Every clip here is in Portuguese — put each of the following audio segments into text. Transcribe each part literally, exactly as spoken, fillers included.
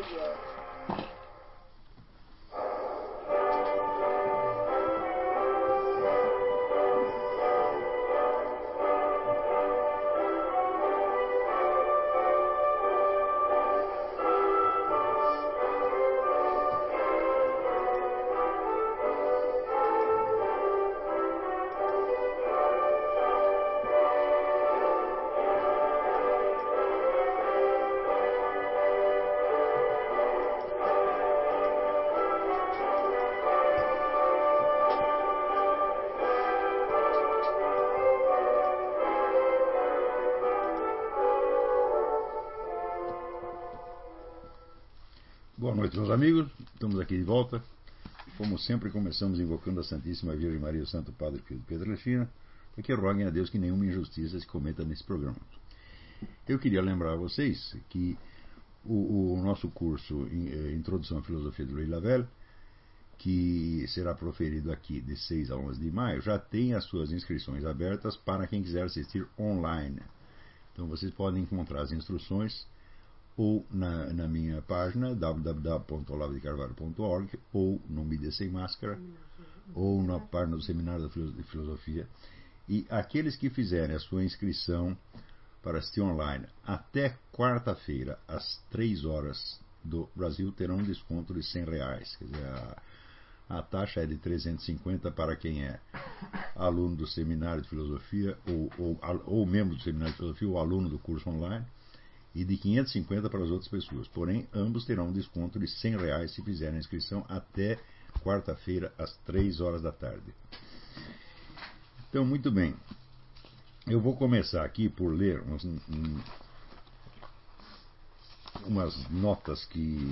Boa noite, meus amigos. Estamos aqui de volta. Como sempre, começamos invocando a Santíssima Virgem Maria e o Santo Padre Pio de Pietrelcina, para que roguem a Deus que nenhuma injustiça se cometa nesse programa. Eu queria lembrar a vocês que o, o nosso curso em, Introdução à Filosofia de Louis Lavelle, que será proferido aqui de seis a onze de maio, já tem as suas inscrições abertas para quem quiser assistir online. Então vocês podem encontrar as instruções ou na, na minha página w w w ponto olavo de carvalho ponto org, ou no Mídia Sem Máscara, ou na página do Seminário de Filosofia. E aqueles que fizerem a sua inscrição para assistir online até quarta-feira, às três horas do Brasil, terão um desconto de cem reais. Quer dizer, a, a taxa é de trezentos e cinquenta para quem é aluno do Seminário de Filosofia, ou, ou, ou membro do Seminário de Filosofia, ou aluno do curso online, e de quinhentos e cinquenta para as outras pessoas. Porém, ambos terão um desconto de cem reais se fizerem a inscrição até quarta-feira, às três horas da tarde. Então, muito bem. Eu vou começar aqui por ler umas, um, umas notas que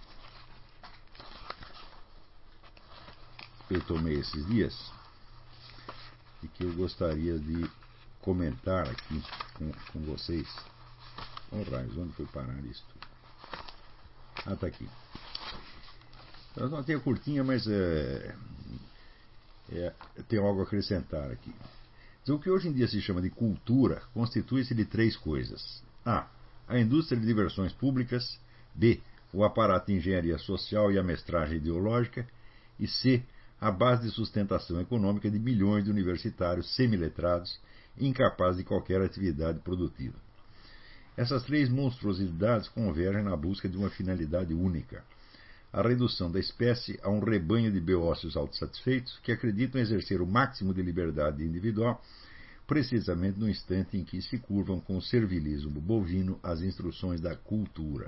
eu tomei esses dias e que eu gostaria de comentar aqui com, com vocês. Oh, raios, onde foi parar isto? Ah, está aqui. Eu não tenho curtinha, mas é, é, tenho algo a acrescentar aqui. O que hoje em dia se chama de cultura constitui-se de três coisas: A. A indústria de diversões públicas. B. O aparato de engenharia social e a mestragem ideológica. E C. A base de sustentação econômica de milhões de universitários semiletrados incapazes de qualquer atividade produtiva. Essas três monstruosidades convergem na busca de uma finalidade única: a redução da espécie a um rebanho de beócios autossatisfeitos que acreditam exercer o máximo de liberdade individual precisamente no instante em que se curvam com o servilismo bovino às instruções da cultura.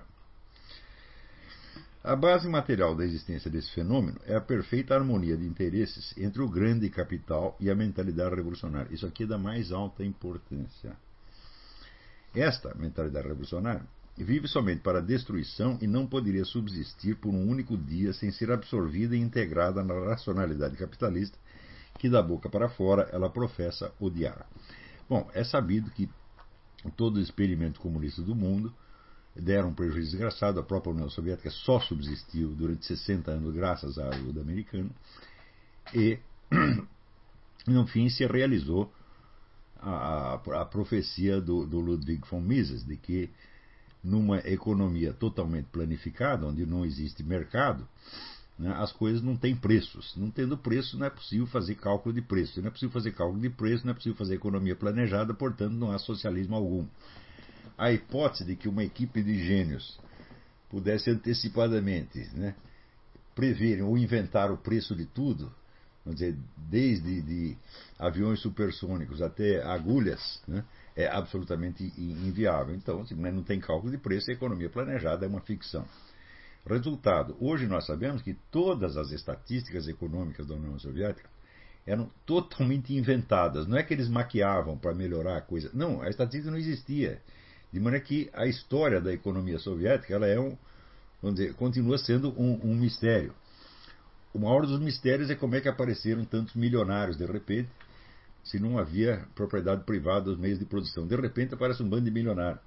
A base material da existência desse fenômeno é a perfeita harmonia de interesses entre o grande capital e a mentalidade revolucionária. Isso aqui é da mais alta importância. Esta mentalidade revolucionária vive somente para a destruição e não poderia subsistir por um único dia sem ser absorvida e integrada na racionalidade capitalista que da boca para fora ela professa odiar. Bom, é sabido que todo experimento comunista do mundo deram um prejuízo desgraçado. A própria União Soviética só subsistiu durante sessenta anos graças à ajuda americana e, no fim, se realizou A, a, a profecia do, do Ludwig von Mises, de que numa economia totalmente planificada, onde não existe mercado, né, as coisas não têm preços. Não tendo preço, não é possível fazer cálculo de preço. Se não é possível fazer cálculo de preço, não é possível fazer economia planejada, portanto não há socialismo algum. A hipótese de que uma equipe de gênios pudesse antecipadamente, né, prever ou inventar o preço de tudo, vamos dizer, desde de aviões supersônicos até agulhas, né, é absolutamente inviável. Então, assim, não tem cálculo de preço, a economia planejada é uma ficção. Resultado, hoje nós sabemos que todas as estatísticas econômicas da União Soviética eram totalmente inventadas. Não é que eles maquiavam para melhorar a coisa. Não, a estatística não existia. De maneira que a história da economia soviética ela é um, vamos dizer, continua sendo um, um mistério. O maior dos mistérios é como é que apareceram tantos milionários de repente, se não havia propriedade privada dos meios de produção. De repente aparece um bando de milionários.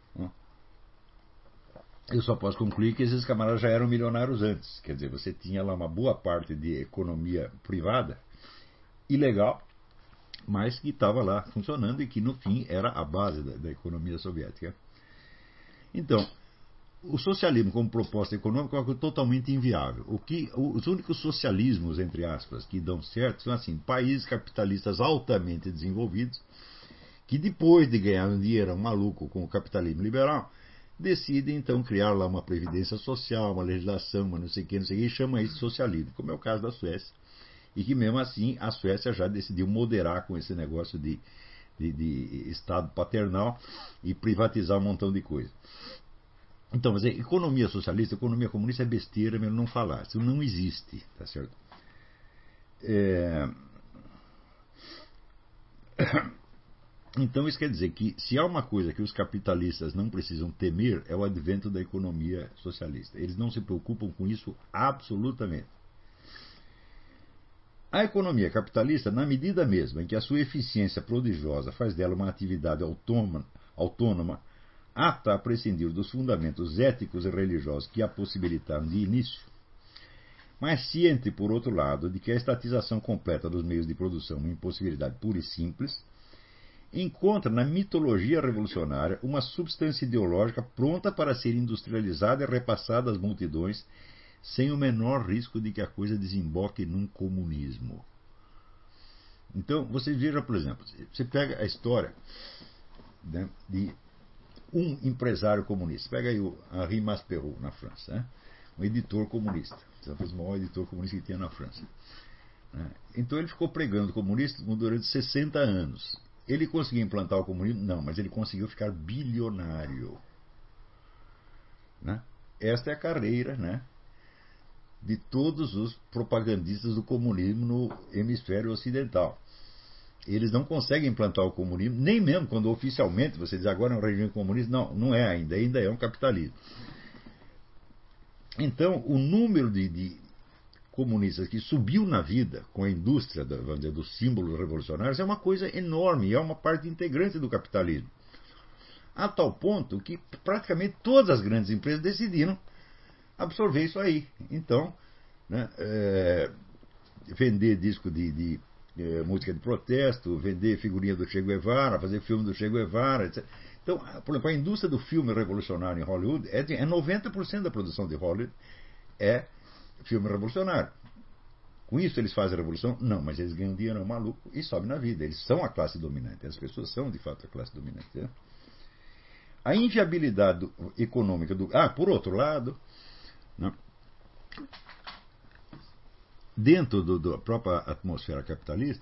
Eu só posso concluir que esses camaradas já eram milionários antes. Quer dizer, você tinha lá uma boa parte de economia privada, ilegal, mas que estava lá funcionando e que no fim era a base da, da economia soviética. Então, o socialismo como proposta econômica é uma coisa totalmente inviável. O que, os únicos socialismos, entre aspas, que dão certo são assim, países capitalistas altamente desenvolvidos, que depois de ganhar um dinheiro maluco com o capitalismo liberal, decidem então criar lá uma previdência social, uma legislação, uma não sei o que, não sei o que, e chama isso de socialismo, como é o caso da Suécia. E que mesmo assim a Suécia já decidiu moderar com esse negócio de, de, de Estado paternal e privatizar um montão de coisa. Então, mas economia socialista, economia comunista é besteira, melhor não falar. Isso não existe, tá certo? É... Então isso quer dizer que se há uma coisa que os capitalistas não precisam temer é o advento da economia socialista. Eles não se preocupam com isso absolutamente. A economia capitalista, na medida mesma em que a sua eficiência prodigiosa faz dela uma atividade autônoma, autônoma apta a prescindir dos fundamentos éticos e religiosos que a possibilitaram de início, mas ciente, por outro lado, de que a estatização completa dos meios de produção é uma impossibilidade pura e simples, encontra na mitologia revolucionária uma substância ideológica pronta para ser industrializada e repassada às multidões sem o menor risco de que a coisa desemboque num comunismo. Então, você veja, por exemplo, você pega a história, né, de um empresário comunista. Pega aí o Henri Masperou, na França, né? Um editor comunista. Talvez o maior editor comunista que tinha na França. Né? Então ele ficou pregando comunismo durante sessenta anos. Ele conseguiu implantar o comunismo? Não, mas ele conseguiu ficar bilionário. Né? Esta é a carreira, né, de todos os propagandistas do comunismo no hemisfério ocidental. Eles não conseguem implantar o comunismo, nem mesmo quando oficialmente você diz agora é um regime comunista. Não, não é ainda, ainda é um capitalismo. Então, o número de, de comunistas que subiu na vida com a indústria, vamos dizer, dos símbolos revolucionários é uma coisa enorme, é uma parte integrante do capitalismo. A tal ponto que praticamente todas as grandes empresas decidiram absorver isso aí. Então, né, é, vender disco de, de É, música de protesto, vender figurinha do Che Guevara, fazer filme do Che Guevara, etcétera. Então, por exemplo, a indústria do filme revolucionário em Hollywood é, de, é noventa por cento da produção de Hollywood é filme revolucionário. Com isso eles fazem a revolução? Não, mas eles ganham dinheiro maluco e sobem na vida. Eles são a classe dominante. As pessoas são, de fato, a classe dominante. Né? A inviabilidade do, econômica do... Ah, por outro lado... Né, dentro do, da própria atmosfera capitalista,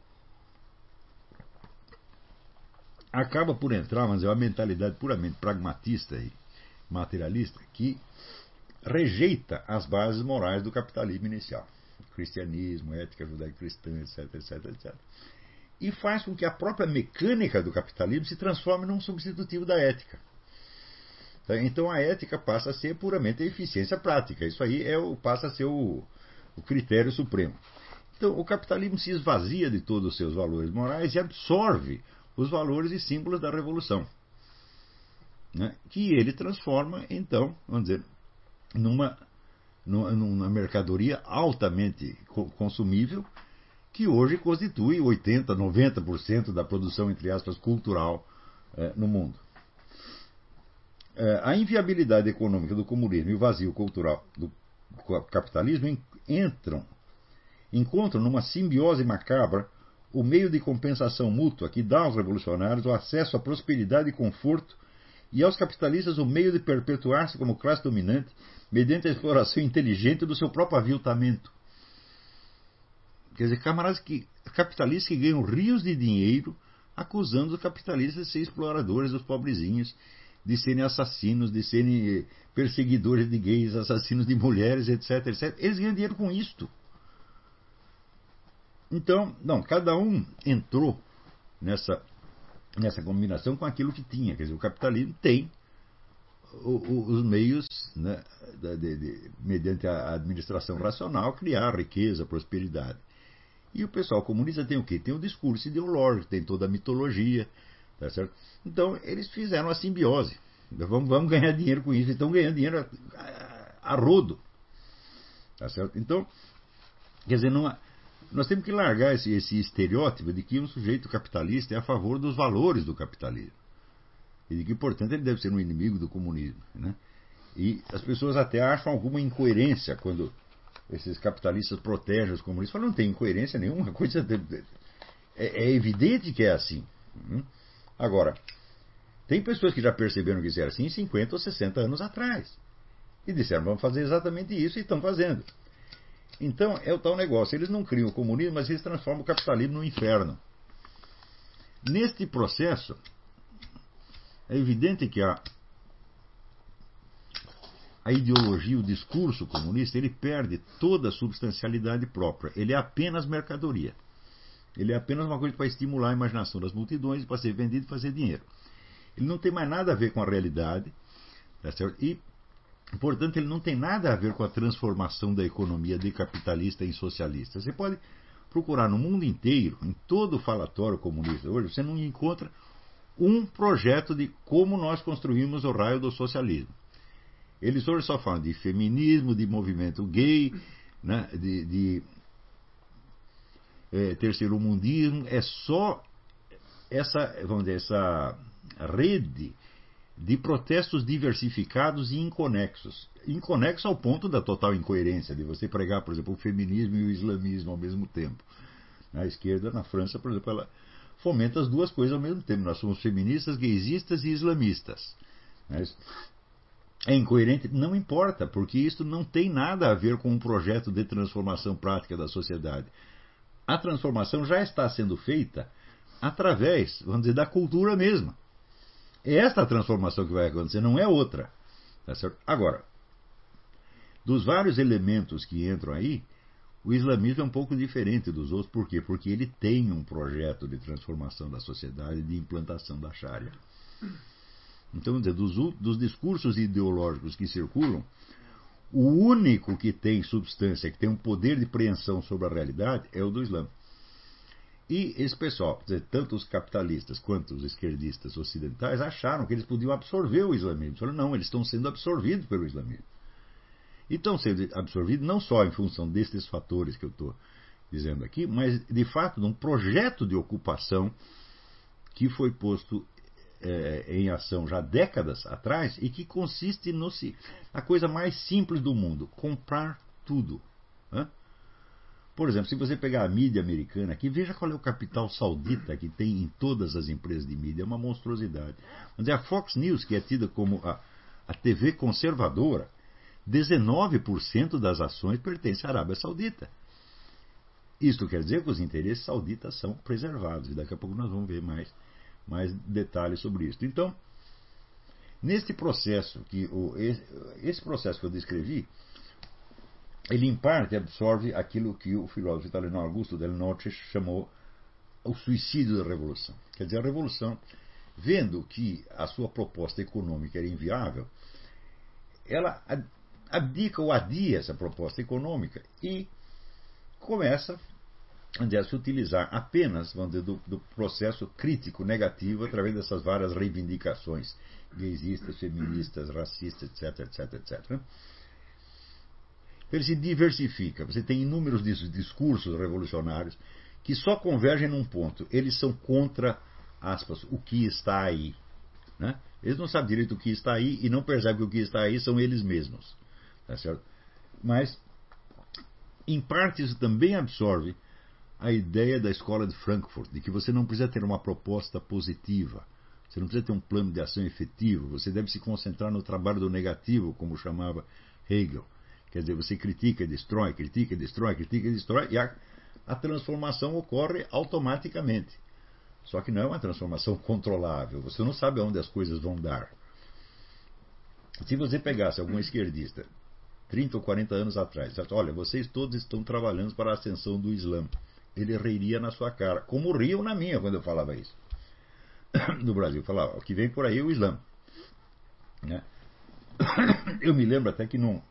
acaba por entrar, vamos dizer, uma mentalidade puramente pragmatista e materialista que rejeita as bases morais do capitalismo inicial. Cristianismo, ética judaico-cristã, etc, etc, etcétera. E faz com que a própria mecânica do capitalismo se transforme num substitutivo da ética. Então a ética passa a ser puramente a eficiência prática. Isso aí é o, passa a ser o o critério supremo. Então, o capitalismo se esvazia de todos os seus valores morais e absorve os valores e símbolos da revolução, né, que ele transforma, então, vamos dizer, numa, numa mercadoria altamente consumível, que hoje constitui oitenta por cento, noventa por cento da produção, entre aspas, cultural eh, no mundo. Eh, a inviabilidade econômica do comunismo e o vazio cultural do capitalismo entram, encontram numa simbiose macabra o meio de compensação mútua que dá aos revolucionários o acesso à prosperidade e conforto e aos capitalistas o meio de perpetuar-se como classe dominante mediante a exploração inteligente do seu próprio aviltamento. Quer dizer, camaradas que, capitalistas que ganham rios de dinheiro acusando os capitalistas de serem exploradores dos pobrezinhos, de serem assassinos, de serem perseguidores de gays, assassinos de mulheres, etc, etcétera. Eles ganham dinheiro com isto. Então, não, cada um entrou nessa, nessa combinação com aquilo que tinha. Quer dizer, o capitalismo tem o, o, os meios, né, de, de, de, mediante a administração racional, criar riqueza, prosperidade. E o pessoal comunista tem o quê? Tem o discurso ideológico, tem toda a mitologia. Tá certo? Então eles fizeram a simbiose. Vamos, vamos ganhar dinheiro com isso. Estão ganhando dinheiro a, a, a rodo. Tá certo? Então, quer dizer, não há, nós temos que largar esse, esse estereótipo de que um sujeito capitalista é a favor dos valores do capitalismo. E de que, portanto, ele deve ser um inimigo do comunismo. Né? E as pessoas até acham alguma incoerência quando esses capitalistas protegem os comunistas. Falam, não tem incoerência nenhuma, coisa de, de, é, é evidente que é assim. Hum? Agora, tem pessoas que já perceberam que isso era assim cinquenta ou sessenta anos atrás. E disseram, vamos fazer exatamente isso, e estão fazendo. Então, é o tal negócio. Eles não criam o comunismo, mas eles transformam o capitalismo no inferno. Neste processo, é evidente que a, a ideologia, o discurso comunista, ele perde toda a substancialidade própria. Ele é apenas mercadoria. Ele é apenas uma coisa para estimular a imaginação das multidões, para ser vendido e fazer dinheiro. Ele não tem mais nada a ver com a realidade, tá certo? E, portanto, ele não tem nada a ver com a transformação da economia de capitalista em socialista. Você pode procurar no mundo inteiro, em todo o falatório comunista hoje, você não encontra um projeto de como nós construímos o raio do socialismo. Eles hoje só falam de feminismo, de movimento gay, né, de, de é, terceiro mundismo. É só essa, vamos dizer, essa rede de protestos diversificados e inconexos. Inconexos ao ponto da total incoerência, de você pregar, por exemplo, o feminismo e o islamismo ao mesmo tempo. A esquerda, na França, por exemplo, ela fomenta as duas coisas ao mesmo tempo. Nós somos feministas, gaysistas e islamistas. Mas é incoerente? Não importa, porque isso não tem nada a ver com um projeto de transformação prática da sociedade. A transformação já está sendo feita através, vamos dizer, da cultura mesma. É esta a transformação que vai acontecer, não é outra. Tá certo? Agora, dos vários elementos que entram aí, o islamismo é um pouco diferente dos outros. Por quê? Porque ele tem um projeto de transformação da sociedade, de implantação da Sharia. Então, vamos dizer, dos, dos discursos ideológicos que circulam, o único que tem substância, que tem um poder de preensão sobre a realidade, é o do Islã. E esse pessoal, dizer, tanto os capitalistas quanto os esquerdistas ocidentais, acharam que eles podiam absorver o islamismo. Falaram, não, eles estão sendo absorvidos pelo islamismo. E estão sendo absorvidos não só em função destes fatores que eu estou dizendo aqui, mas de fato de um projeto de ocupação que foi posto é, em ação já décadas atrás e que consiste no a coisa mais simples do mundo, comprar tudo. Hã? Por exemplo, se você pegar a mídia americana aqui, veja qual é o capital saudita que tem em todas as empresas de mídia, é uma monstruosidade. Mas a Fox News, que é tida como a, a T V conservadora, dezenove por cento das ações pertence à Arábia Saudita. Isto quer dizer que os interesses sauditas são preservados. E daqui a pouco nós vamos ver mais, mais detalhes sobre isso. Então, neste processo, que o, esse processo que eu descrevi, ele em parte absorve aquilo que o filósofo italiano Augusto Del Noce chamou o suicídio da revolução. Quer dizer, a revolução, vendo que a sua proposta econômica era inviável, ela abdica ou adia essa proposta econômica e começa a se utilizar apenas, vamos dizer, do, do processo crítico negativo através dessas várias reivindicações gaysistas, feministas, racistas, etc, etc, etcétera. Ele se diversifica. Você tem inúmeros discursos revolucionários que só convergem num ponto. Eles são contra, aspas, o que está aí. Né? Eles não sabem direito o que está aí e não percebem que o que está aí são eles mesmos. Tá certo? Mas, em parte, isso também absorve a ideia da escola de Frankfurt, de que você não precisa ter uma proposta positiva, você não precisa ter um plano de ação efetivo, você deve se concentrar no trabalho do negativo, como chamava Hegel. Quer dizer, você critica e destrói, critica e destrói, critica e destrói, e a, a transformação ocorre automaticamente. Só que não é uma transformação controlável, você não sabe aonde as coisas vão dar. Se você pegasse algum esquerdista trinta ou quarenta anos atrás, certo? Olha, vocês todos estão trabalhando para a ascensão do Islã, ele reiria na sua cara, como riam na minha quando eu falava isso. No Brasil, falava, o que vem por aí é o Islã. Né? Eu me lembro até que num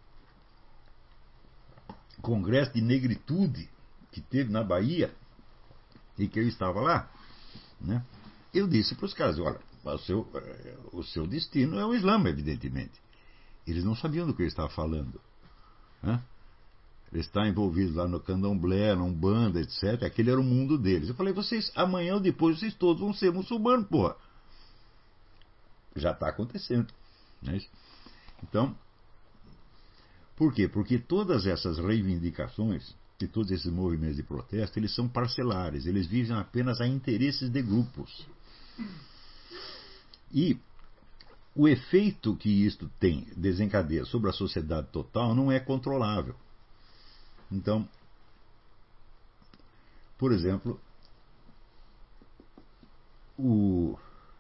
congresso de negritude que teve na Bahia, e que eu estava lá, né? Eu disse para os caras, olha, o seu, o seu destino é o Islã, evidentemente. Eles não sabiam do que eu estava falando. Né? Eles estavam envolvidos lá no candomblé, na Umbanda, etcétera. Aquele era o mundo deles. Eu falei, vocês, amanhã ou depois, vocês todos vão ser muçulmanos, porra. Já está acontecendo. Né? Então, Por quê? Porque todas essas reivindicações e todos esses movimentos de protesto, eles são parcelares, eles visam apenas a interesses de grupos. E o efeito que isto tem, desencadeia sobre a sociedade total, não é controlável. Então, por exemplo, o,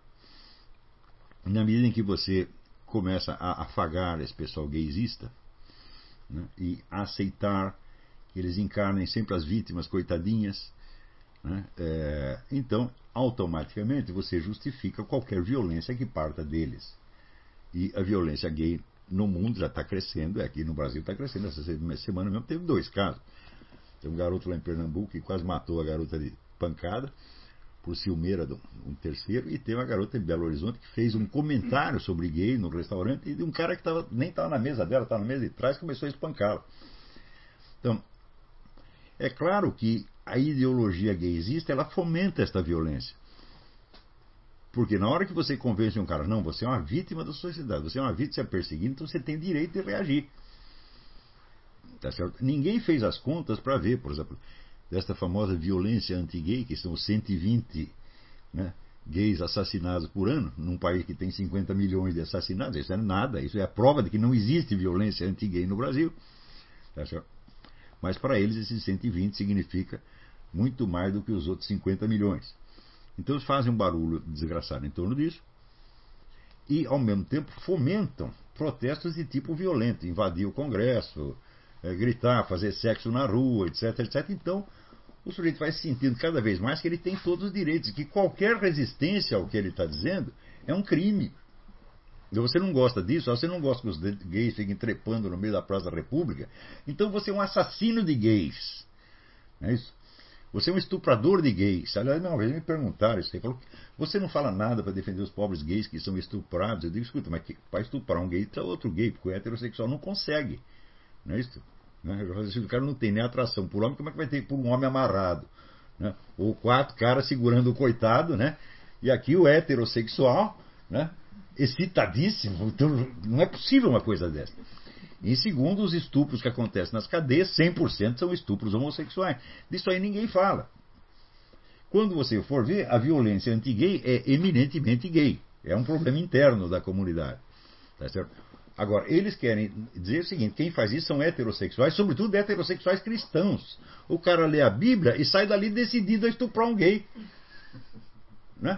na medida em que você começa a afagar esse pessoal gaysista, né, e a aceitar que eles encarnem sempre as vítimas coitadinhas, né, é, então automaticamente você justifica qualquer violência que parta deles. E a violência gay no mundo já está crescendo, aqui no Brasil está crescendo. Essa semana mesmo teve dois casos. Tem um garoto lá em Pernambuco que quase matou a garota de pancada por ciumeira de um terceiro, e tem uma garota em Belo Horizonte que fez um comentário sobre gay no restaurante, e de um cara que tava, nem estava na mesa dela, estava na mesa de trás, começou a espancá-la. Então, é claro que a ideologia gaysista, ela fomenta esta violência. Porque na hora que você convence um cara, não, você é uma vítima da sociedade, você é uma vítima, você é perseguido, então você tem direito de reagir. Tá certo? Ninguém fez as contas para ver, por exemplo, desta famosa violência anti-gay, que são os cento e vinte, né, gays assassinados por ano, num país que tem cinquenta milhões de assassinados. Isso não é nada, isso é a prova de que não existe violência anti-gay no Brasil. Tá certo? Mas para eles esses cento e vinte significa muito mais do que os outros cinquenta milhões. Então eles fazem um barulho desgraçado em torno disso e, ao mesmo tempo, fomentam protestos de tipo violento, invadir o Congresso, é, gritar, fazer sexo na rua, etc, etcétera. Então, o sujeito vai sentindo cada vez mais que ele tem todos os direitos, que qualquer resistência ao que ele está dizendo é um crime. E você não gosta disso, você não gosta que os gays fiquem trepando no meio da Praça da República, então você é um assassino de gays. Não é isso? Você é um estuprador de gays. Aliás, uma vez me perguntaram isso. Ele falou, você não fala nada para defender os pobres gays que são estuprados. Eu digo, escuta, mas para estuprar um gay, tá outro gay, porque o heterossexual não consegue. Não é isso? Né? O cara não tem nem atração por homem, como é que vai ter por um homem amarrado? Né? Ou quatro caras segurando o coitado, né? E aqui o heterossexual, né, excitadíssimo. Então, não é possível uma coisa dessa. Em segundo, os estupros que acontecem nas cadeias, cem por cento são estupros homossexuais. Disso aí ninguém fala. Quando você for ver, a violência anti-gay é eminentemente gay. É um problema interno da comunidade. Tá certo? Agora, eles querem dizer o seguinte, quem faz isso são heterossexuais, sobretudo heterossexuais cristãos. O cara lê a Bíblia e sai dali decidido a estuprar um gay. Né?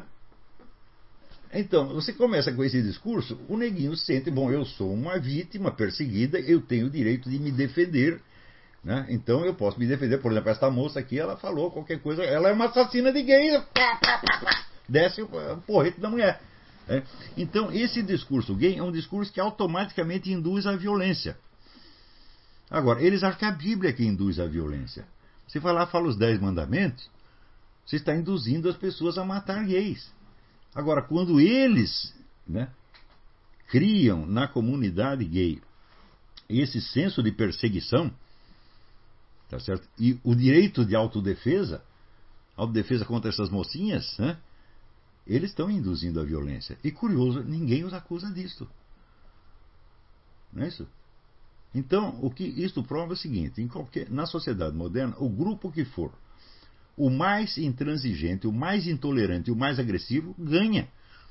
Então, você começa com esse discurso, o neguinho sente, bom, eu sou uma vítima perseguida, eu tenho o direito de me defender, né? Então eu posso me defender. Por exemplo, esta moça aqui, ela falou qualquer coisa, ela é uma assassina de gay, desce o porrete da mulher. Né? Então, esse discurso gay é um discurso que automaticamente induz à violência. Agora, eles acham que a Bíblia é que induz à violência. Você vai lá e fala os dez mandamentos, você está induzindo as pessoas a matar gays. Agora, quando eles, né, criam na comunidade gay esse senso de perseguição, tá certo? E o direito de autodefesa, autodefesa contra essas mocinhas, né, eles estão induzindo a violência. E curioso, ninguém os acusa disso. Não é isso? Então, o que isto prova é o seguinte, em qualquer, na sociedade moderna, o grupo que for o mais intransigente, o mais intolerante, o mais agressivo, ganha.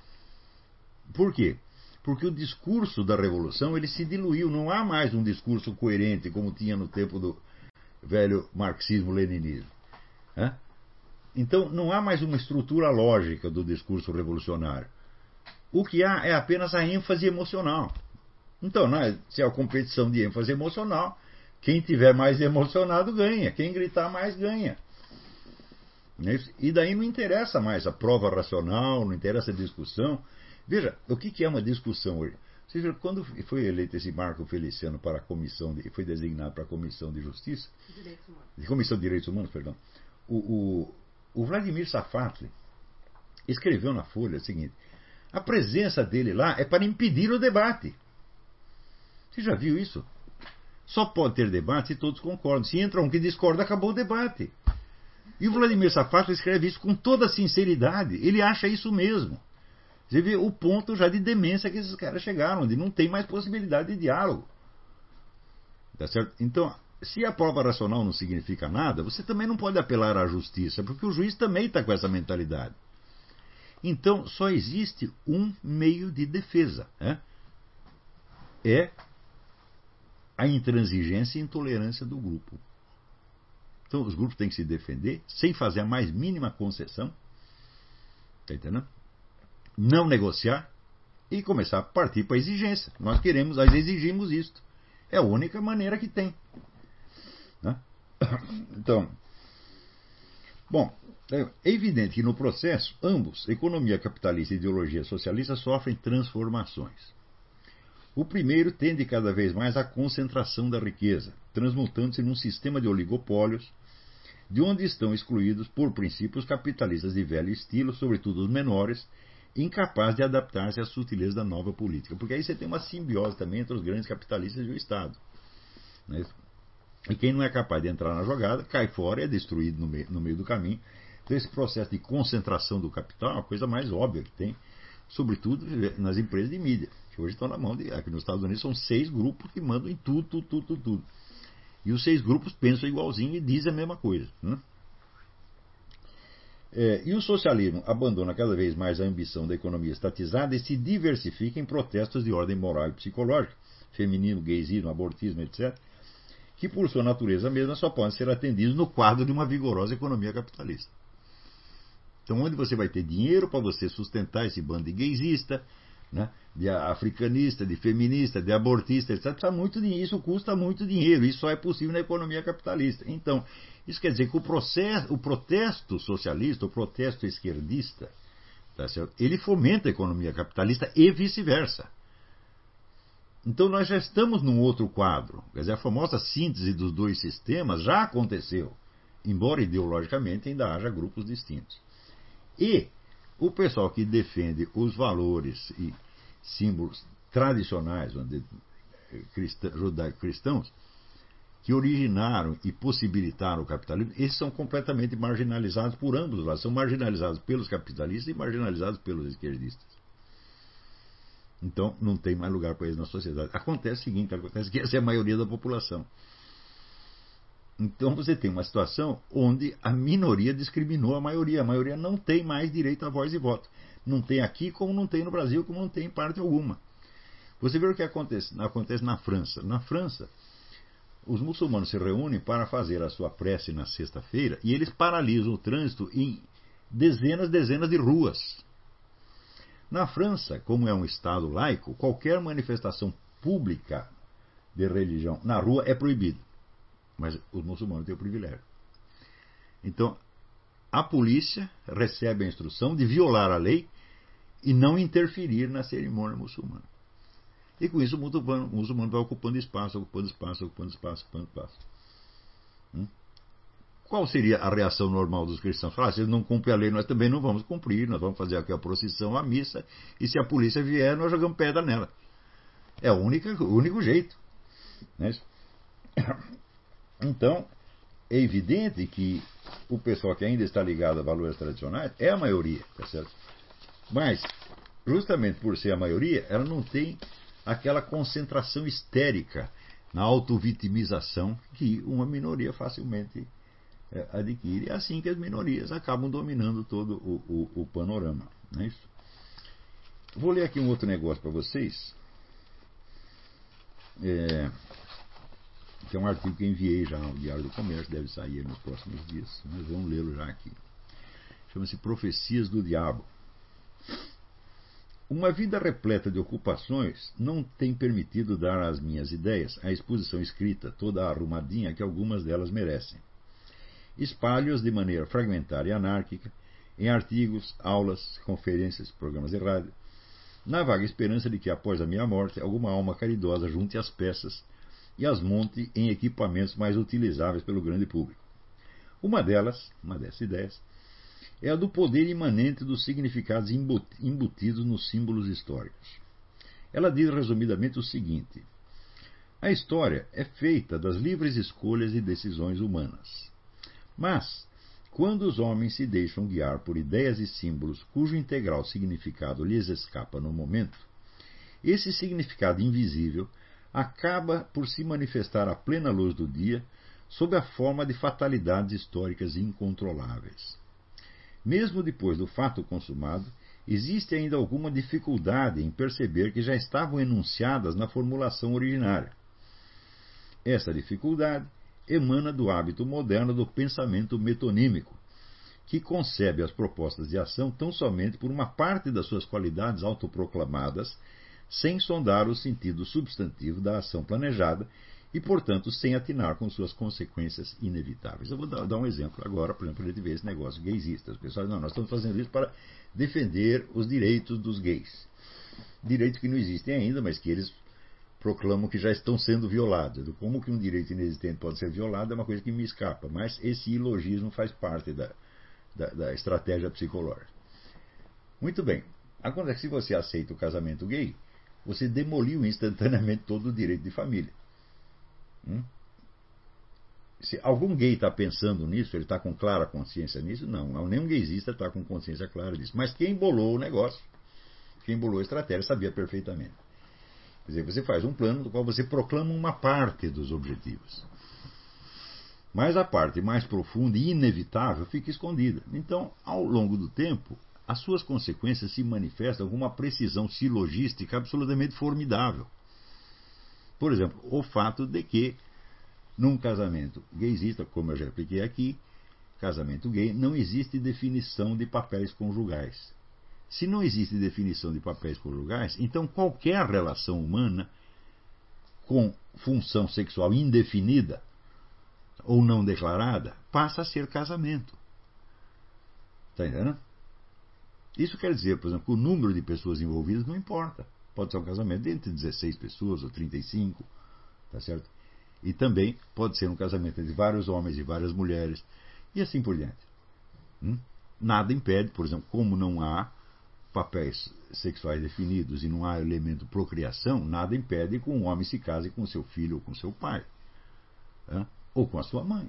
Por quê? Porque o discurso da revolução ele se diluiu. Não há mais um discurso coerente como tinha no tempo do velho marxismo-leninismo. É? Então, não há mais uma estrutura lógica do discurso revolucionário. O que há é apenas a ênfase emocional. Então, né, se é a competição de ênfase emocional, quem tiver mais emocionado ganha. Quem gritar mais ganha. E daí não interessa mais a prova racional, não interessa a discussão. Veja, o que é uma discussão hoje? Você viu, quando foi eleito esse Marco Feliciano para a comissão, de, foi designado para a Comissão de Justiça, Direitos Humanos. De Comissão de Direitos Humanos, perdão, o, o, o Vladimir Safatli escreveu na Folha o seguinte, a presença dele lá é para impedir o debate. Você já viu isso? Só pode ter debate se todos concordam. Se entra um que discorda, acabou o debate. E o Vladimir Safatli escreve isso com toda sinceridade. Ele acha isso mesmo. Você vê o ponto já de demência que esses caras chegaram, onde não tem mais possibilidade de diálogo. Tá certo? Então, se a prova racional não significa nada, você também não pode apelar à justiça, porque o juiz também está com essa mentalidade. Então, só existe um meio de defesa. Né? É a intransigência e intolerância do grupo. Então, os grupos têm que se defender sem fazer a mais mínima concessão. Está entendendo? Não negociar e começar a partir para a exigência. Nós queremos, nós exigimos isto. É a única maneira que tem. Né? Então, bom, é evidente que no processo, ambos, economia capitalista e ideologia socialista, sofrem transformações. O primeiro tende cada vez mais à concentração da riqueza, transmutando-se num sistema de oligopólios, de onde estão excluídos, por princípios capitalistas de velho estilo, sobretudo os menores, incapazes de adaptar-se às sutilezas da nova política. Porque aí você tem uma simbiose também entre os grandes capitalistas e o Estado. Né? E quem não é capaz de entrar na jogada, cai fora e é destruído no meio, no meio do caminho. Então esse processo de concentração do capital é uma coisa mais óbvia que tem, sobretudo nas empresas de mídia, que hoje estão na mão de... Aqui nos Estados Unidos são seis grupos que mandam em tudo, tudo, tudo, tudo. tudo. E os seis grupos pensam igualzinho e dizem a mesma coisa. Né? É, e o socialismo abandona cada vez mais a ambição da economia estatizada e se diversifica em protestos de ordem moral e psicológica, feminino, gaysismo, abortismo, etcétera, que por sua natureza mesma só podem ser atendidos no quadro de uma vigorosa economia capitalista. Então, onde você vai ter dinheiro para você sustentar esse bando de gaysista, né, de africanista, de feminista, de abortista, etcétera, precisa muito dinheiro, isso custa muito dinheiro, isso só é possível na economia capitalista. Então, isso quer dizer que o, processo, o protesto socialista, o protesto esquerdista, tá certo? Ele fomenta a economia capitalista e vice-versa. Então nós já estamos num outro quadro. Quer dizer, a famosa síntese dos dois sistemas já aconteceu, embora ideologicamente ainda haja grupos distintos. E o pessoal que defende os valores e símbolos tradicionais judaico-cristãos, que originaram e possibilitaram o capitalismo, esses são completamente marginalizados por ambos os lados. São marginalizados pelos capitalistas e marginalizados pelos esquerdistas. Então, não tem mais lugar para eles na sociedade. Acontece o seguinte, acontece que essa é a maioria da população. Então, você tem uma situação onde a minoria discriminou a maioria. A maioria não tem mais direito a voz e voto. Não tem aqui, como não tem no Brasil, como não tem em parte alguma. Você vê o que acontece, acontece na França. Na França, os muçulmanos se reúnem para fazer a sua prece na sexta-feira e eles paralisam o trânsito em dezenas, dezenas de ruas. Na França, como é um Estado laico, qualquer manifestação pública de religião na rua é proibida. Mas os muçulmanos têm o privilégio. Então, a polícia recebe a instrução de violar a lei e não interferir na cerimônia muçulmana. E com isso o muçulmano, o muçulmano vai ocupando espaço, ocupando espaço, ocupando espaço, ocupando espaço. Hum? Qual seria a reação normal dos cristãos? Falar, ah, se eles não cumprem a lei, nós também não vamos cumprir, nós vamos fazer aqui a procissão, a missa, e se a polícia vier, nós jogamos pedra nela. É o único, o único jeito. Né? Então, é evidente que o pessoal que ainda está ligado a valores tradicionais é a maioria, tá certo? Mas, justamente por ser a maioria, ela não tem aquela concentração histérica na autovitimização que uma minoria facilmente é, adquire. É assim que as minorias acabam dominando todo o, o, o panorama. Não é isso? Vou ler aqui um outro negócio para vocês. É, que é um artigo que eu enviei já ao Diário do Comércio, deve sair nos próximos dias, mas vamos lê-lo já aqui. Chama-se Profecias do Diabo. Uma vida repleta de ocupações não tem permitido dar às minhas ideias a exposição escrita, toda arrumadinha que algumas delas merecem. Espalho-as de maneira fragmentária e anárquica, em artigos, aulas, conferências, programas de rádio, na vaga esperança de que, após a minha morte, alguma alma caridosa junte as peças e as monte em equipamentos mais utilizáveis pelo grande público. Uma delas, uma dessas ideias, é a do poder imanente dos significados embutidos nos símbolos históricos. Ela diz resumidamente o seguinte: a história é feita das livres escolhas e decisões humanas. Mas, quando os homens se deixam guiar por ideias e símbolos cujo integral significado lhes escapa no momento, esse significado invisível acaba por se manifestar à plena luz do dia sob a forma de fatalidades históricas incontroláveis. Mesmo depois do fato consumado, existe ainda alguma dificuldade em perceber que já estavam enunciadas na formulação originária. Essa dificuldade emana do hábito moderno do pensamento metonímico, que concebe as propostas de ação tão somente por uma parte das suas qualidades autoproclamadas, sem sondar o sentido substantivo da ação planejada e, portanto, sem atinar com suas consequências inevitáveis. Eu vou dar um exemplo agora, por exemplo, para a gente ver esse negócio gaysista. Os pessoal dizem, não, nós estamos fazendo isso para defender os direitos dos gays. Direitos que não existem ainda, mas que eles proclamam que já estão sendo violados. Como que um direito inexistente pode ser violado é uma coisa que me escapa, mas esse ilogismo faz parte da, da, da estratégia psicológica. Muito bem. Acontece que se você aceita o casamento gay, você demoliu instantaneamente todo o direito de família. Hum? Se algum gay está pensando nisso, ele está com clara consciência nisso? Não, nenhum gaysista está com consciência clara disso. Mas quem bolou o negócio, quem bolou a estratégia, sabia perfeitamente. Quer dizer, você faz um plano do qual você proclama uma parte dos objetivos. Mas a parte mais profunda e inevitável fica escondida. Então, ao longo do tempo, as suas consequências se manifestam com uma precisão silogística absolutamente formidável. Por exemplo, o fato de que, num casamento gaysista, como eu já expliquei aqui, casamento gay, não existe definição de papéis conjugais. Se não existe definição de papéis conjugais, então qualquer relação humana com função sexual indefinida ou não declarada passa a ser casamento. Está entendendo? Isso quer dizer, por exemplo, que o número de pessoas envolvidas não importa. Pode ser um casamento de entre dezesseis pessoas ou trinta e cinco, tá certo? E também pode ser um casamento entre vários homens e várias mulheres, e assim por diante. Hum? Nada impede, por exemplo, como não há papéis sexuais definidos e não há elemento procriação, nada impede que um homem se case com seu filho ou com seu pai, tá? Ou com a sua mãe.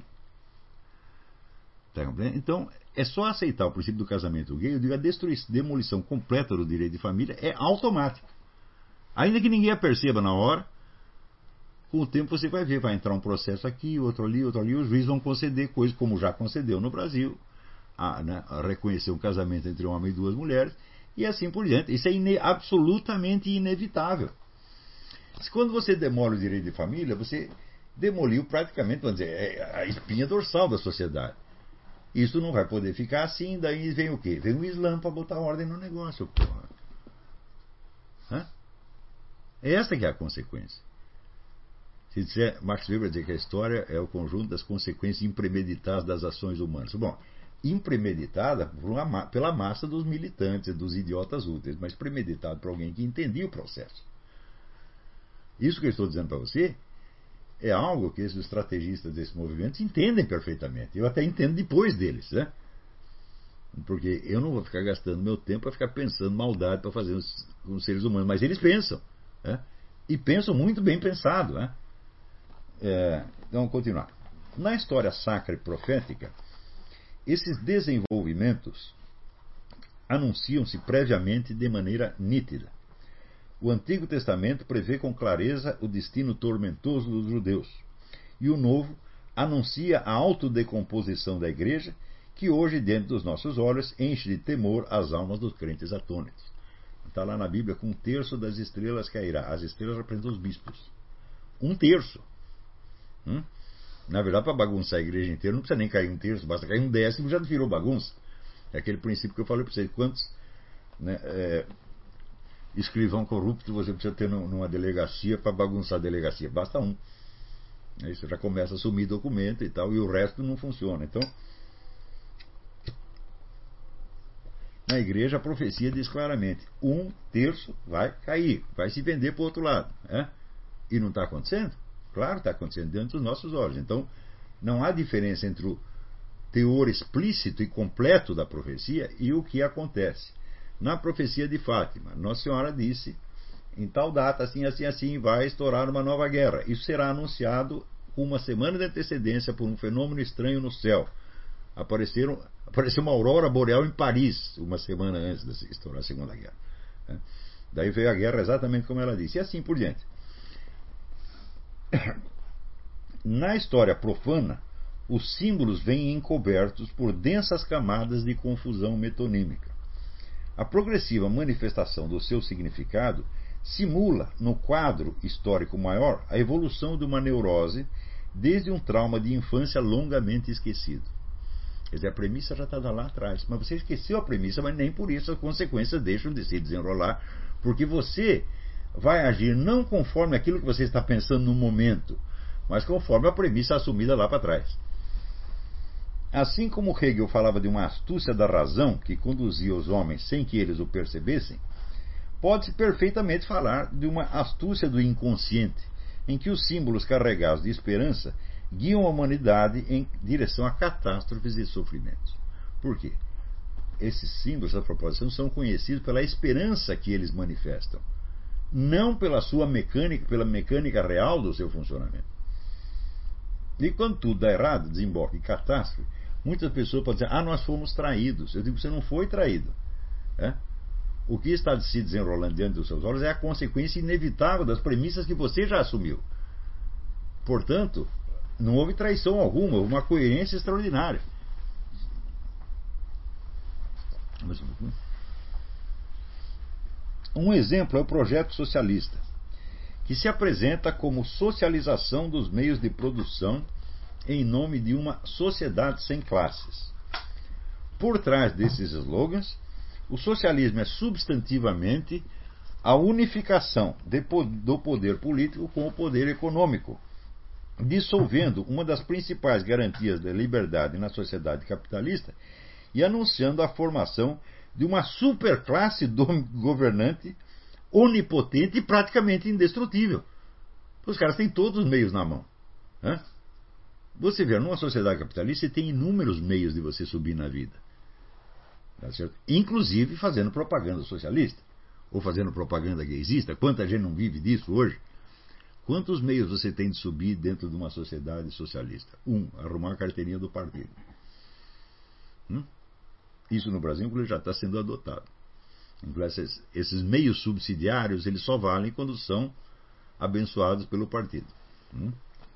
Tá compreendendo? Então, é só aceitar o princípio do casamento gay, eu digo, a destruição, demolição completa do direito de família é automática. Ainda que ninguém a perceba na hora, com o tempo você vai ver, vai entrar um processo aqui, outro ali, outro ali, os juízes vão conceder coisas, como já concedeu no Brasil, a, né, a reconhecer um casamento entre um homem e duas mulheres, e assim por diante. Isso é ine- absolutamente inevitável. Se quando você demole o direito de família, você demoliu praticamente, vamos dizer, a espinha dorsal da sociedade. Isso não vai poder ficar assim, daí vem o quê? Vem o Islã para botar ordem no negócio, porra. Hã? Essa que é a consequência. Se disser, Max Weber diz que a história é o conjunto das consequências impremeditadas das ações humanas. Bom, impremeditada por uma, pela massa dos militantes, dos idiotas úteis, mas premeditado por alguém que entendia o processo. Isso que eu estou dizendo para você é algo que esses estrategistas desses movimentos entendem perfeitamente. Eu até entendo depois deles, né? Porque eu não vou ficar gastando meu tempo para ficar pensando maldade para fazer os, os seres humanos, mas eles pensam, né? E pensam muito bem pensado, né? É, então, vamos continuar. Na história sacra e profética, esses desenvolvimentos anunciam-se previamente de maneira nítida. O Antigo Testamento prevê com clareza o destino tormentoso dos judeus, e o Novo anuncia a autodecomposição da Igreja, que hoje, diante dos nossos olhos, enche de temor as almas dos crentes atônitos. Está lá na Bíblia que um terço das estrelas cairá. As estrelas representam os bispos. Um terço. Hum? Na verdade, para bagunçar a igreja inteira, não precisa nem cair um terço, basta cair um décimo, já virou bagunça. É aquele princípio que eu falei para vocês. Quantos, né, é, escrivão corrupto você precisa ter numa delegacia para bagunçar a delegacia? Basta um. Aí você já começa a sumir documento e tal, e o resto não funciona. Então, na igreja a profecia diz claramente: um terço vai cair, vai se vender para o outro lado. Né? E não está acontecendo? Claro, está acontecendo diante dos nossos olhos. Então, não há diferença entre o teor explícito e completo da profecia e o que acontece. Na profecia de Fátima, Nossa Senhora disse: em tal data, assim, assim, assim, vai estourar uma nova guerra. Isso será anunciado com uma semana de antecedência por um fenômeno estranho no céu. Apareceram, apareceu uma aurora boreal em Paris, uma semana antes de estourar a Segunda Guerra. Daí veio a guerra exatamente como ela disse. E assim por diante. Na história profana, os símbolos vêm encobertos por densas camadas de confusão metonímica. A progressiva manifestação do seu significado simula, no quadro histórico maior, a evolução de uma neurose desde um trauma de infância longamente esquecido. Quer dizer, a premissa já estava lá atrás, mas você esqueceu a premissa, mas nem por isso as consequências deixam de se desenrolar, porque você vai agir não conforme aquilo que você está pensando no momento, mas conforme a premissa assumida lá para trás. Assim como Hegel falava de uma astúcia da razão que conduzia os homens sem que eles o percebessem, pode-se perfeitamente falar de uma astúcia do inconsciente, em que os símbolos carregados de esperança guiam a humanidade em direção a catástrofes e sofrimentos. Por quê? Esses símbolos, a propósito, são conhecidos pela esperança que eles manifestam, não pela sua mecânica, pela mecânica real do seu funcionamento. E quando tudo dá errado, desemboca em catástrofe, muitas pessoas podem dizer, ah, nós fomos traídos. Eu digo, você não foi traído. É? O que está se desenrolando diante dos seus olhos é a consequência inevitável das premissas que você já assumiu. Portanto, não houve traição alguma, houve uma coerência extraordinária. Um exemplo é o projeto socialista, que se apresenta como socialização dos meios de produção em nome de uma sociedade sem classes. Por trás desses slogans, o socialismo é substantivamente a unificação de, do poder político com o poder econômico, dissolvendo uma das principais garantias da liberdade na sociedade capitalista e anunciando a formação de uma superclasse governante onipotente e praticamente indestrutível. Os caras têm todos os meios na mão. Né? Você vê, numa sociedade capitalista, você tem inúmeros meios de você subir na vida. Tá certo? Inclusive fazendo propaganda socialista. Ou fazendo propaganda gaysista. Quanta gente não vive disso hoje? Quantos meios você tem de subir dentro de uma sociedade socialista? Um, arrumar a carteirinha do partido. Hum? Isso no Brasil, inclusive, já está sendo adotado. Esses, esses meios subsidiários, eles só valem quando são abençoados pelo partido. Hum?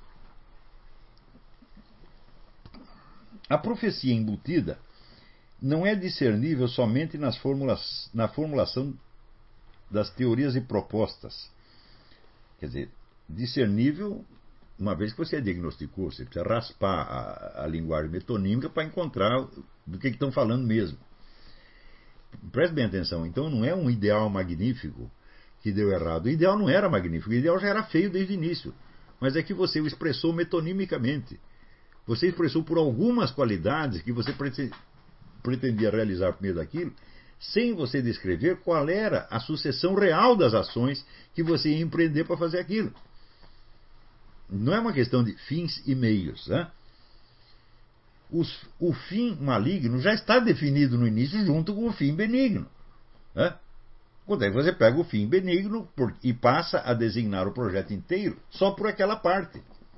A profecia embutida não é discernível somente nas formulas, na formulação das teorias e propostas. Quer dizer, discernível, uma vez que você diagnosticou, você precisa raspar a, a linguagem metonímica para encontrar do que estão falando mesmo. Preste bem atenção, então não é um ideal magnífico que deu errado. O ideal não era magnífico, o ideal já era feio desde o início. Mas é que você o expressou metonimicamente. Você expressou por algumas qualidades que você pretendia realizar por meio daquilo, sem você descrever qual era a sucessão real das ações que você ia empreender para fazer aquilo. Não é uma questão de fins e meios. Né? Os, o fim maligno já está definido no início junto com o fim benigno. Né? Quando aí você pega o fim benigno por, e passa a designar o projeto inteiro só por aquela parte.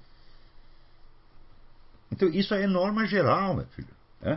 Então isso é norma geral, meu filho. Né?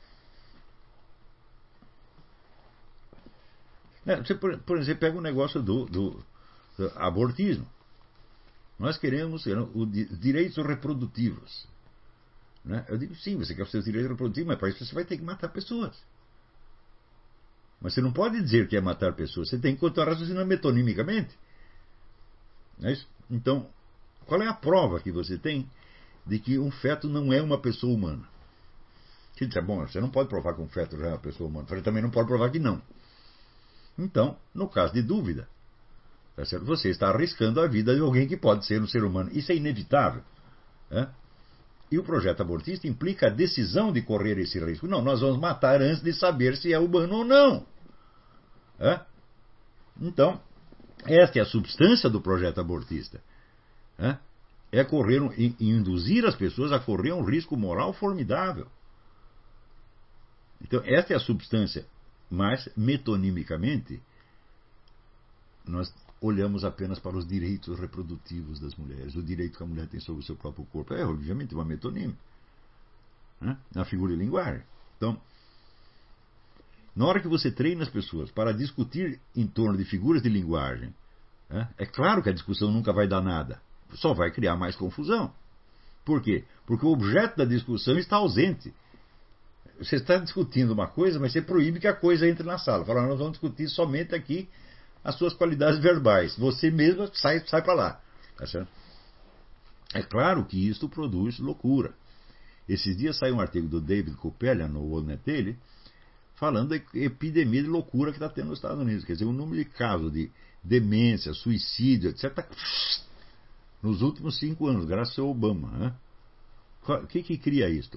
Você, por, por exemplo, pega o negócio do, do, do abortismo. Nós queremos os direitos reprodutivos. Né? Eu digo, sim, você quer os seus direitos reprodutivos, mas para isso você vai ter que matar pessoas. Mas você não pode dizer que é matar pessoas, você tem que continuar raciocinando metonimicamente. Não é isso? Então, qual é a prova que você tem de que um feto não é uma pessoa humana? Você diz, bom, você não pode provar que um feto já é uma pessoa humana, você também não pode provar que não. Então, no caso de dúvida, tá certo? Você está arriscando a vida de alguém que pode ser um ser humano. Isso é inevitável. Né? E o projeto abortista implica a decisão de correr esse risco. Não, nós vamos matar antes de saber se é humano ou não. É? Então, esta é a substância do projeto abortista. É, é correr, e induzir as pessoas a correr um risco moral formidável. Então, esta é a substância. Mas, metonimicamente, nós olhamos apenas para os direitos reprodutivos das mulheres, o direito que a mulher tem sobre o seu próprio corpo. É, obviamente, uma metonímia. Né? Na figura e linguagem. Então, na hora que você treina as pessoas para discutir em torno de figuras de linguagem, né, é claro que a discussão nunca vai dar nada. só vai criar mais confusão. Por quê? Porque o objeto da discussão está ausente. Você está discutindo uma coisa, mas você proíbe que a coisa entre na sala. Fala, nós vamos discutir somente aqui as suas qualidades verbais. Você mesmo sai, sai para lá. Tá certo? É claro que isto produz loucura. Esses dias saiu um artigo do David Kupelian no World Net Daily falando da epidemia de loucura que está tendo nos Estados Unidos. Quer dizer, o número de casos de demência, suicídio, etcétera, nos últimos cinco anos, graças ao Obama. Né? O que, que cria isto?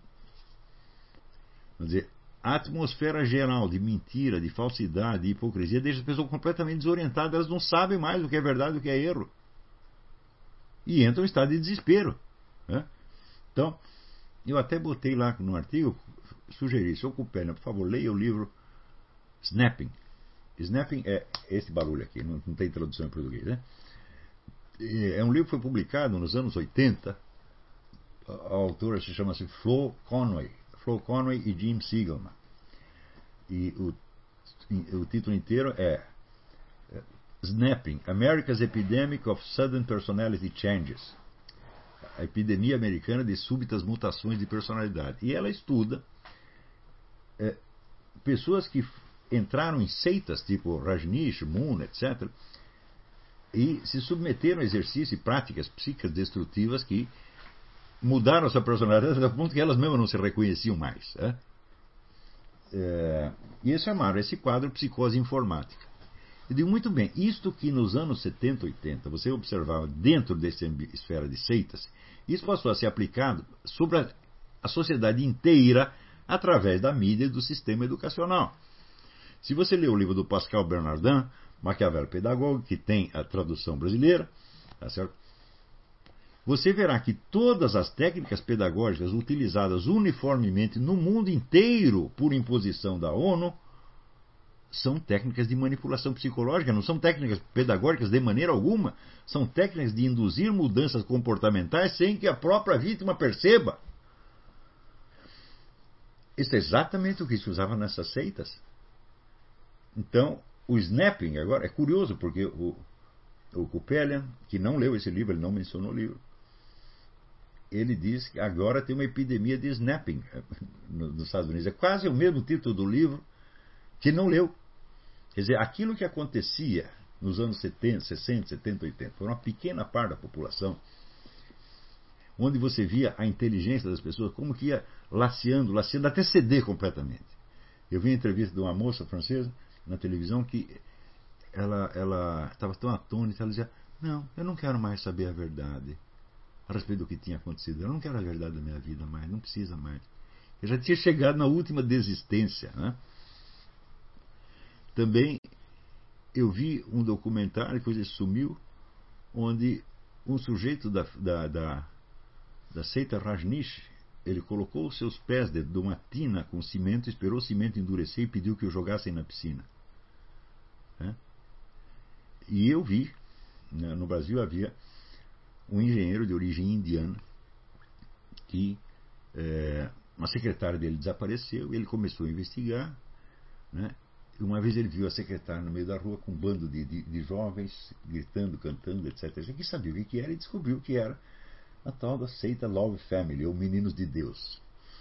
Quer dizer, a atmosfera geral de mentira, de falsidade, de hipocrisia deixa as pessoas completamente desorientadas. Elas não sabem mais o que é verdade e o que é erro. E entram em estado de desespero. Né? Então, eu até botei lá no artigo, sugeri, senhor Kupelian, por favor, leia o livro Snapping. Snapping é esse barulho aqui, não, não tem tradução em português. Né? É um livro que foi publicado nos anos oitenta. A autora se chama-se Flo Conway. Flo Conway e Jim Siegelman. E o, o título inteiro é Snapping, America's Epidemic of Sudden Personality Changes. A epidemia americana de súbitas mutações de personalidade. E ela estuda é, pessoas que entraram em seitas tipo Rajneesh, Moon, etcétera, e se submeteram a exercícios e práticas psíquicas destrutivas que mudaram a sua personalidade até o ponto que elas mesmas não se reconheciam mais. É? É, e eles chamaram esse quadro psicose informática. Eu digo, muito bem, isto que nos anos setenta, oitenta você observava dentro dessa esfera de seitas, isso passou a ser aplicado sobre a, a sociedade inteira através da mídia e do sistema educacional. Se você ler o livro do Pascal Bernardin, Maquiavel Pedagógico, que tem a tradução brasileira, tá certo? Você verá que todas as técnicas pedagógicas utilizadas uniformemente no mundo inteiro por imposição da ONU são técnicas de manipulação psicológica, não são técnicas pedagógicas de maneira alguma, são técnicas de induzir mudanças comportamentais sem que a própria vítima perceba. Isso é exatamente o que se usava nessas seitas. Então, o snapping agora é curioso, porque o, o Kupelian, que não leu esse livro, ele não mencionou o livro, ele diz que agora tem uma epidemia de snapping nos Estados Unidos. É quase o mesmo título do livro que ele não leu. Quer dizer, aquilo que acontecia nos anos setenta, sessenta, setenta, oitenta, foi uma pequena parte da população, onde você via a inteligência das pessoas, como que ia laceando, laceando, até ceder completamente. Eu vi uma entrevista de uma moça francesa na televisão que ela ela estava tão atônita, ela dizia, não, eu não quero mais saber a verdade a respeito do que tinha acontecido, eu não quero a verdade da minha vida mais, não precisa mais. Eu já tinha chegado na última desistência. Né? Também eu vi um documentário que hoje sumiu, onde um sujeito da, da, da, da seita Rajneesh, ele colocou os seus pés dentro de uma tina com cimento, esperou o cimento endurecer e pediu que o jogassem na piscina. Né? E eu vi, né, no Brasil havia um engenheiro de origem indiana que é, uma secretária dele desapareceu, ele começou a investigar, né? Uma vez ele viu a secretária no meio da rua com um bando de, de, de jovens gritando, cantando, etcétera. Ele quis saber o que era e descobriu que era a tal da seita Love Family, ou Meninos de Deus.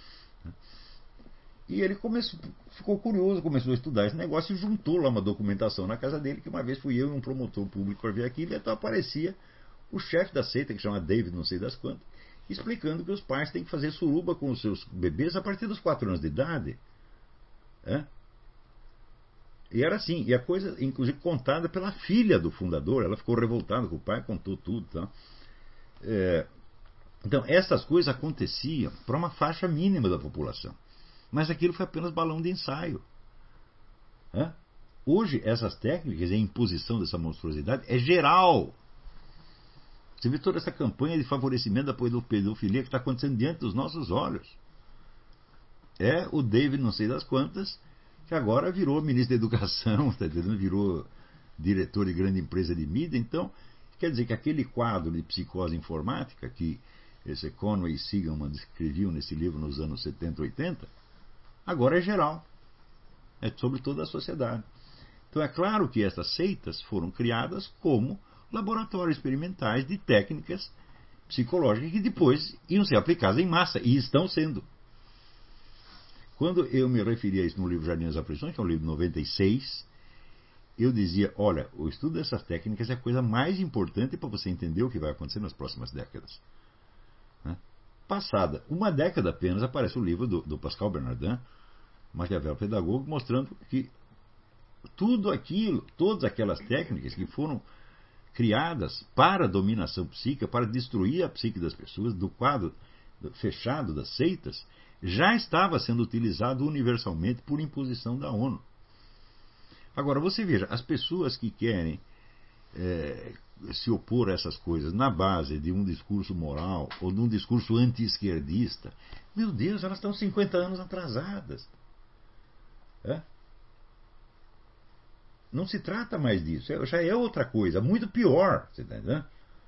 E ele começou, ficou curioso, começou a estudar esse negócio e juntou lá uma documentação na casa dele, que uma vez fui eu e um promotor público para ver aquilo, e então aparecia o chefe da seita, que chama David não sei das quantas, explicando que os pais têm que fazer suruba com os seus bebês a partir dos quatro anos de idade. É? E era assim, e a coisa, inclusive, contada pela filha do fundador, ela ficou revoltada com o pai, contou tudo. Tá? É, então, essas coisas aconteciam para uma faixa mínima da população. Mas aquilo foi apenas balão de ensaio. É? Hoje, essas técnicas e a imposição dessa monstruosidade é geral. Você vê toda essa campanha de favorecimento da pedofilia que está acontecendo diante dos nossos olhos. É o David não sei das quantas, que agora virou ministro da Educação, tá entendendo? Virou diretor de grande empresa de mídia. Então, quer dizer que aquele quadro de psicose informática que esse Conway e Siegelman escreviam nesse livro nos anos setenta, oitenta, agora é geral. É sobre toda a sociedade. Então é claro que essas seitas foram criadas como laboratórios experimentais de técnicas psicológicas que depois iam ser aplicadas em massa, e estão sendo. Quando eu me referi a isso no livro Jardim das Aflições, que é um livro de noventa e seis, eu dizia, olha, o estudo dessas técnicas é a coisa mais importante para você entender o que vai acontecer nas próximas décadas. Né? Passada uma década apenas, aparece o livro do, do Pascal Bernardin, Maquiavel Pedagogo, mostrando que tudo aquilo, todas aquelas técnicas que foram criadas para a dominação psíquica, para destruir a psique das pessoas, do quadro fechado das seitas, já estava sendo utilizado universalmente por imposição da ONU. Agora, você veja, as pessoas que querem é, se opor a essas coisas na base de um discurso moral ou de um discurso anti-esquerdista, meu Deus, elas estão cinquenta anos atrasadas. É? Não se trata mais disso, já é outra coisa, muito pior. Você está entendendo?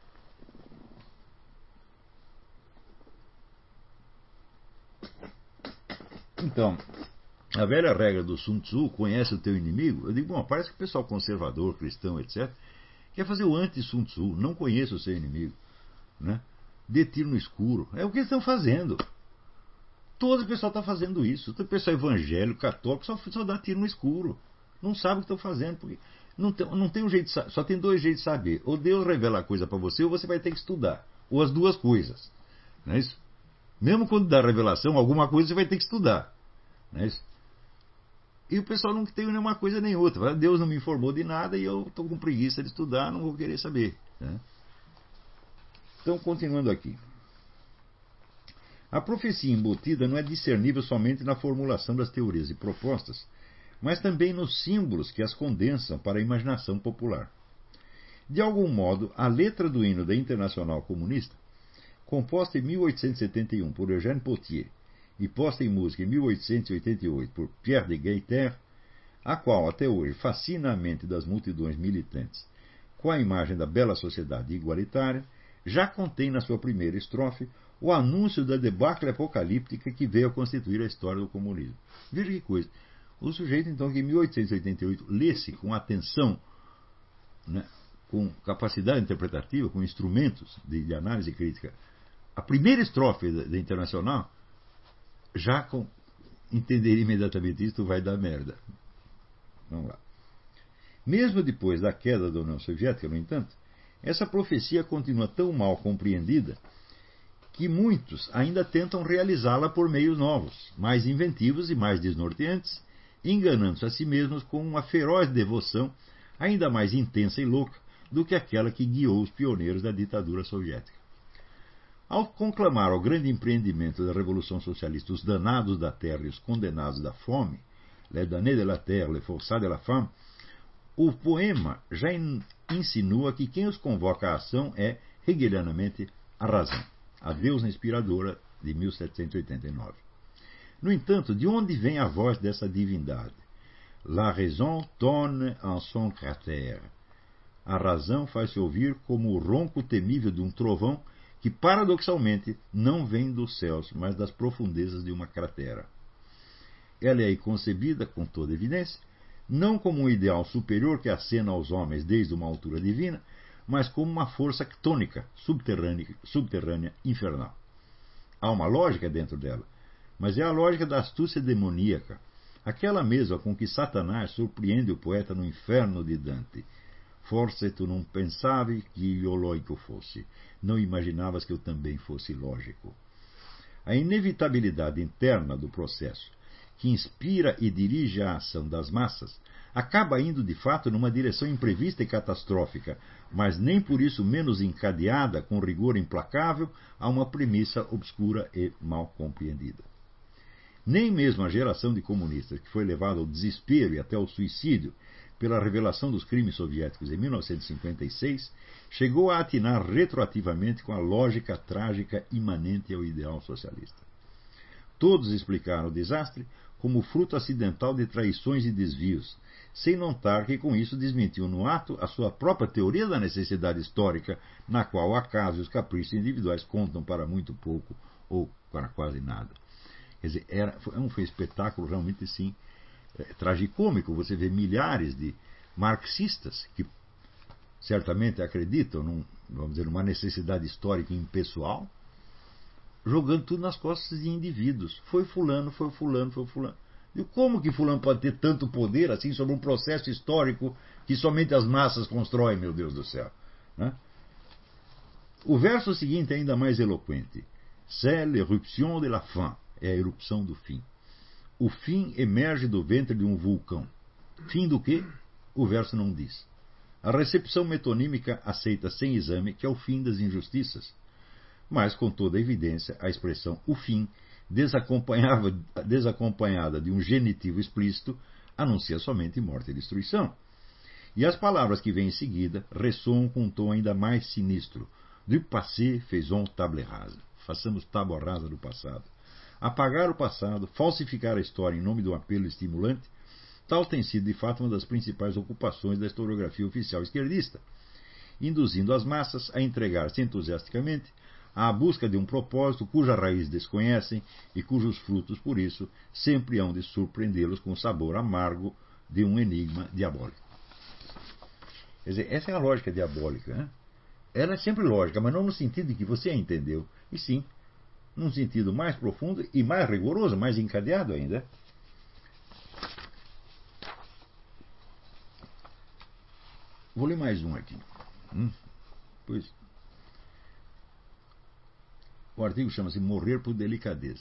Então, a velha regra do Sun Tzu, conhece o teu inimigo, eu digo, bom, parece que o pessoal conservador, cristão, etcétera, quer fazer o anti-Sun Tzu, não conheça o seu inimigo. Né? Dê tiro no escuro. É o que eles estão fazendo. Todo o pessoal está fazendo isso. Todo o pessoal evangélico, católico, só, só dá tiro no escuro. Não sabe o que estão fazendo. Porque não tem, não tem um jeito de, só tem dois jeitos de saber. Ou Deus revela a coisa para você, ou você vai ter que estudar. Ou as duas coisas. Não é isso? Mesmo quando dá revelação, alguma coisa você vai ter que estudar. Não é isso? E o pessoal não tem nenhuma coisa nem outra. Deus não me informou de nada e eu estou com preguiça de estudar, não vou querer saber. Né? Então, continuando aqui. A profecia embutida não é discernível somente na formulação das teorias e propostas, mas também nos símbolos que as condensam para a imaginação popular. De algum modo, a letra do hino da Internacional Comunista, composta em mil oitocentos e setenta e um por Eugène Pottier e posta em música em mil oitocentos e oitenta e oito por Pierre de Gaiter, a qual até hoje fascina a mente das multidões militantes com a imagem da bela sociedade igualitária, já contém na sua primeira estrofe o anúncio da debacle apocalíptica que veio a constituir a história do comunismo. Veja que coisa. O sujeito, então, que em mil oitocentos e oitenta e oito lesse com atenção, né, com capacidade interpretativa, com instrumentos de, de análise crítica, a primeira estrofe da, da Internacional, já com, entender imediatamente isso vai dar merda. Vamos lá. Mesmo depois da queda da União Soviética, no entanto, essa profecia continua tão mal compreendida que muitos ainda tentam realizá-la por meios novos, mais inventivos e mais desnorteantes, enganando-se a si mesmos com uma feroz devoção ainda mais intensa e louca do que aquela que guiou os pioneiros da ditadura soviética. Ao conclamar ao grande empreendimento da Revolução Socialista os danados da terra e os condenados da fome, les damnés de la terre, les forçats de la femme, o poema já insinua que quem os convoca à ação é, hegelianamente, a razão, a deusa inspiradora de mil setecentos e oitenta e nove. No entanto, de onde vem a voz dessa divindade? La raison tonne en son cratère. A razão faz-se ouvir como o ronco temível de um trovão que, paradoxalmente, não vem dos céus, mas das profundezas de uma cratera. Ela é aí concebida, com toda evidência, não como um ideal superior que acena aos homens desde uma altura divina, mas como uma força ctônica, subterrânea, subterrânea infernal. Há uma lógica dentro dela, mas é a lógica da astúcia demoníaca, aquela mesma com que Satanás surpreende o poeta no inferno de Dante. Forse tu non pensavi que io loico fosse. Não imaginavas que eu também fosse lógico. A inevitabilidade interna do processo, que inspira e dirige a ação das massas, acaba indo de fato numa direção imprevista e catastrófica, mas nem por isso menos encadeada com rigor implacável a uma premissa obscura e mal compreendida. Nem mesmo a geração de comunistas que foi levada ao desespero e até ao suicídio pela revelação dos crimes soviéticos em mil novecentos e cinquenta e seis chegou a atinar retroativamente com a lógica trágica imanente ao ideal socialista. Todos explicaram o desastre como fruto acidental de traições e desvios, sem notar que com isso desmentiam no ato a sua própria teoria da necessidade histórica, na qual o acaso e os caprichos individuais contam para muito pouco ou para quase nada. Quer dizer, era, foi um, foi um espetáculo realmente, sim, é, tragicômico. Você vê milhares de marxistas que certamente acreditam num, vamos dizer, numa necessidade histórica impessoal, jogando tudo nas costas de indivíduos. Foi fulano, foi fulano, foi fulano. E como que fulano pode ter tanto poder assim sobre um processo histórico que somente as massas constroem, meu Deus do céu? Né? O verso seguinte é ainda mais eloquente. C'est l'éruption de la fin. É a erupção do fim. O fim emerge do ventre de um vulcão. Fim do quê? O verso não diz. A recepção metonímica aceita sem exame que é o fim das injustiças. Mas, com toda evidência, a expressão o fim, desacompanhada de um genitivo explícito, anuncia somente morte e destruição. E as palavras que vêm em seguida ressoam com um tom ainda mais sinistro. Du passé faisons table rase. Façamos tábua rasa do passado. Apagar o passado, falsificar a história em nome de um apelo estimulante, tal tem sido de fato uma das principais ocupações da historiografia oficial esquerdista, induzindo as massas a entregar-se entusiasticamente à busca de um propósito cuja raiz desconhecem e cujos frutos, por isso, sempre hão de surpreendê-los com o sabor amargo de um enigma diabólico. Quer dizer, essa é a lógica diabólica. Né? Ela é sempre lógica, mas não no sentido de que você a entendeu, e sim num sentido mais profundo e mais rigoroso, mais encadeado ainda. Vou ler mais um aqui. Hum, pois. O artigo chama-se Morrer por Delicadeza.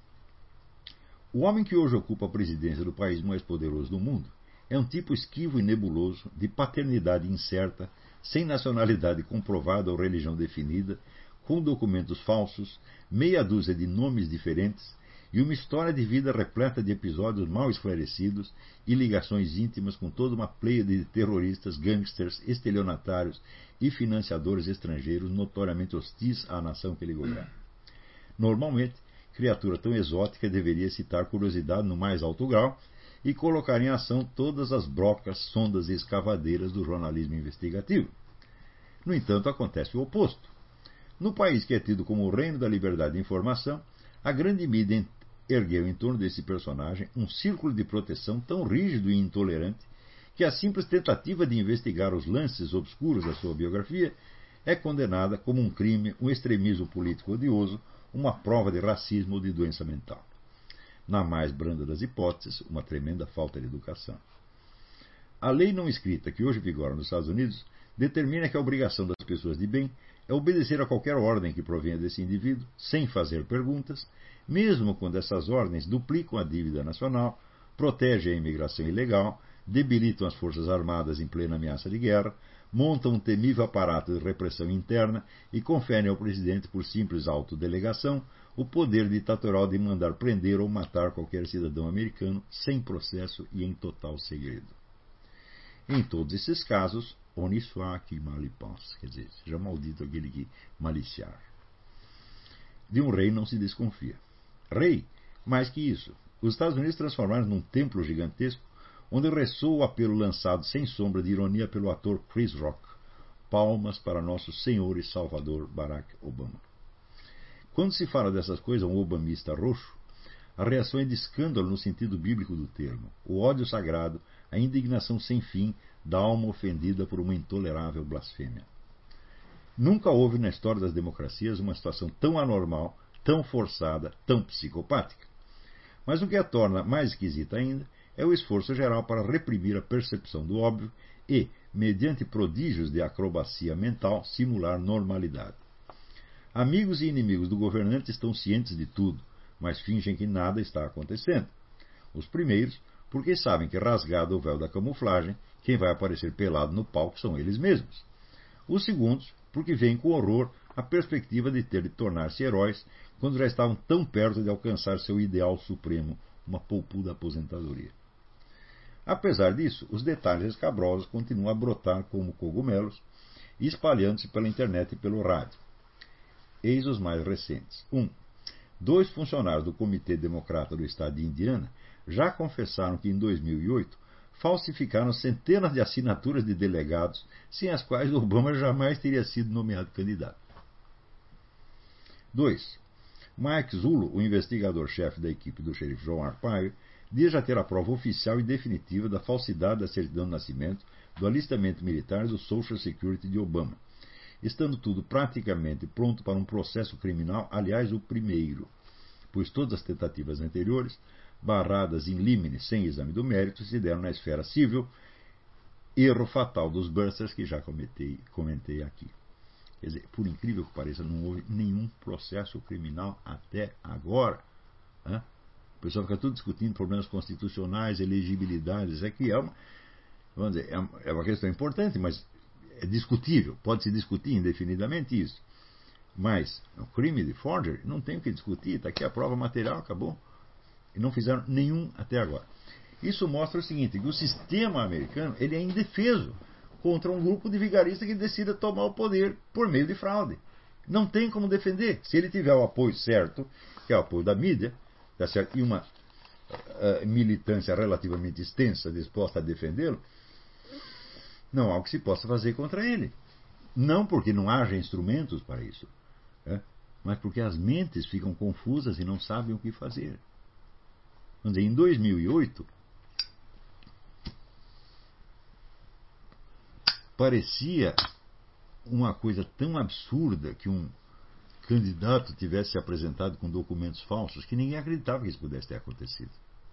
O homem que hoje ocupa a presidência do país mais poderoso do mundo é um tipo esquivo e nebuloso, de paternidade incerta, sem nacionalidade comprovada ou religião definida, com documentos falsos, meia dúzia de nomes diferentes e uma história de vida repleta de episódios mal esclarecidos e ligações íntimas com toda uma pleiade de terroristas, gangsters, estelionatários e financiadores estrangeiros notoriamente hostis à nação que ele governa. Normalmente, criatura tão exótica deveria citar curiosidade no mais alto grau e colocar em ação todas as brocas, sondas e escavadeiras do jornalismo investigativo. No entanto, acontece o oposto. No país que é tido como o reino da liberdade de informação, a grande mídia ergueu em torno desse personagem um círculo de proteção tão rígido e intolerante que a simples tentativa de investigar os lances obscuros da sua biografia é condenada como um crime, um extremismo político odioso, uma prova de racismo ou de doença mental. Na mais branda das hipóteses, uma tremenda falta de educação. A lei não escrita que hoje vigora nos Estados Unidos determina que a obrigação das pessoas de bem é obedecer a qualquer ordem que provenha desse indivíduo, sem fazer perguntas, mesmo quando essas ordens duplicam a dívida nacional, protegem a imigração ilegal, debilitam as forças armadas em plena ameaça de guerra, montam um temível aparato de repressão interna e conferem ao presidente, por simples autodelegação, o poder ditatorial de mandar prender ou matar qualquer cidadão americano sem processo e em total segredo. Em todos esses casos, honi soit qui mal y pense, quer dizer, seja maldito aquele que maliciar. De um rei não se desconfia. Rei, mais que isso, os Estados Unidos transformaram num templo gigantesco onde ressoa o apelo lançado sem sombra de ironia pelo ator Chris Rock. Palmas para nosso Senhor e Salvador Barack Obama. Quando se fala dessas coisas, um obamista roxo, a reação é de escândalo no sentido bíblico do termo, o ódio sagrado, a indignação sem fim da alma ofendida por uma intolerável blasfêmia. Nunca houve na história das democracias uma situação tão anormal, tão forçada, tão psicopática. Mas o que a torna mais esquisita ainda é o esforço geral para reprimir a percepção do óbvio e, mediante prodígios de acrobacia mental, simular normalidade. Amigos e inimigos do governante estão cientes de tudo, mas fingem que nada está acontecendo. Os primeiros, porque sabem que, rasgado o véu da camuflagem, quem vai aparecer pelado no palco são eles mesmos. Os segundos, porque veem com horror a perspectiva de ter de tornar-se heróis quando já estavam tão perto de alcançar seu ideal supremo, uma poupuda aposentadoria. Apesar disso, os detalhes escabrosos continuam a brotar como cogumelos, espalhando-se pela internet e pelo rádio. Eis os mais recentes. um. Dois funcionários do Comitê Democrata do Estado de Indiana já confessaram que em dois mil e oito falsificaram centenas de assinaturas de delegados sem as quais Obama jamais teria sido nomeado candidato. dois. Mike Zullo, o investigador-chefe da equipe do xerife João Arpaio, diz já ter a prova oficial e definitiva da falsidade da certidão de nascimento do alistamento militar do Social Security de Obama, estando tudo praticamente pronto para um processo criminal, aliás, o primeiro, pois todas as tentativas anteriores, barradas in limine sem exame do mérito, se deram na esfera civil, erro fatal dos busters que já comentei, comentei aqui. Quer dizer, por incrível que pareça, não houve nenhum processo criminal até agora. Né? O pessoal fica tudo discutindo problemas constitucionais, elegibilidades. Isso aqui é uma, vamos dizer, é uma questão importante, mas é discutível. Pode-se discutir indefinidamente isso. Mas o crime de forgery não tem o que discutir. Está aqui a prova material, acabou. E não fizeram nenhum até agora. Isso mostra o seguinte, que o sistema americano ele é indefeso contra um grupo de vigaristas que decida tomar o poder por meio de fraude. Não tem como defender. Se ele tiver o apoio certo, que é o apoio da mídia, tá certo? E uma uh, militância relativamente extensa disposta a defendê-lo, não há o que se possa fazer contra ele. Não porque não haja instrumentos para isso, né? Mas porque as mentes ficam confusas e não sabem o que fazer. Vamos dizer, em dois mil e oito, parecia uma coisa tão absurda que um candidato tivesse se apresentado com documentos falsos que ninguém acreditava que isso pudesse ter acontecido.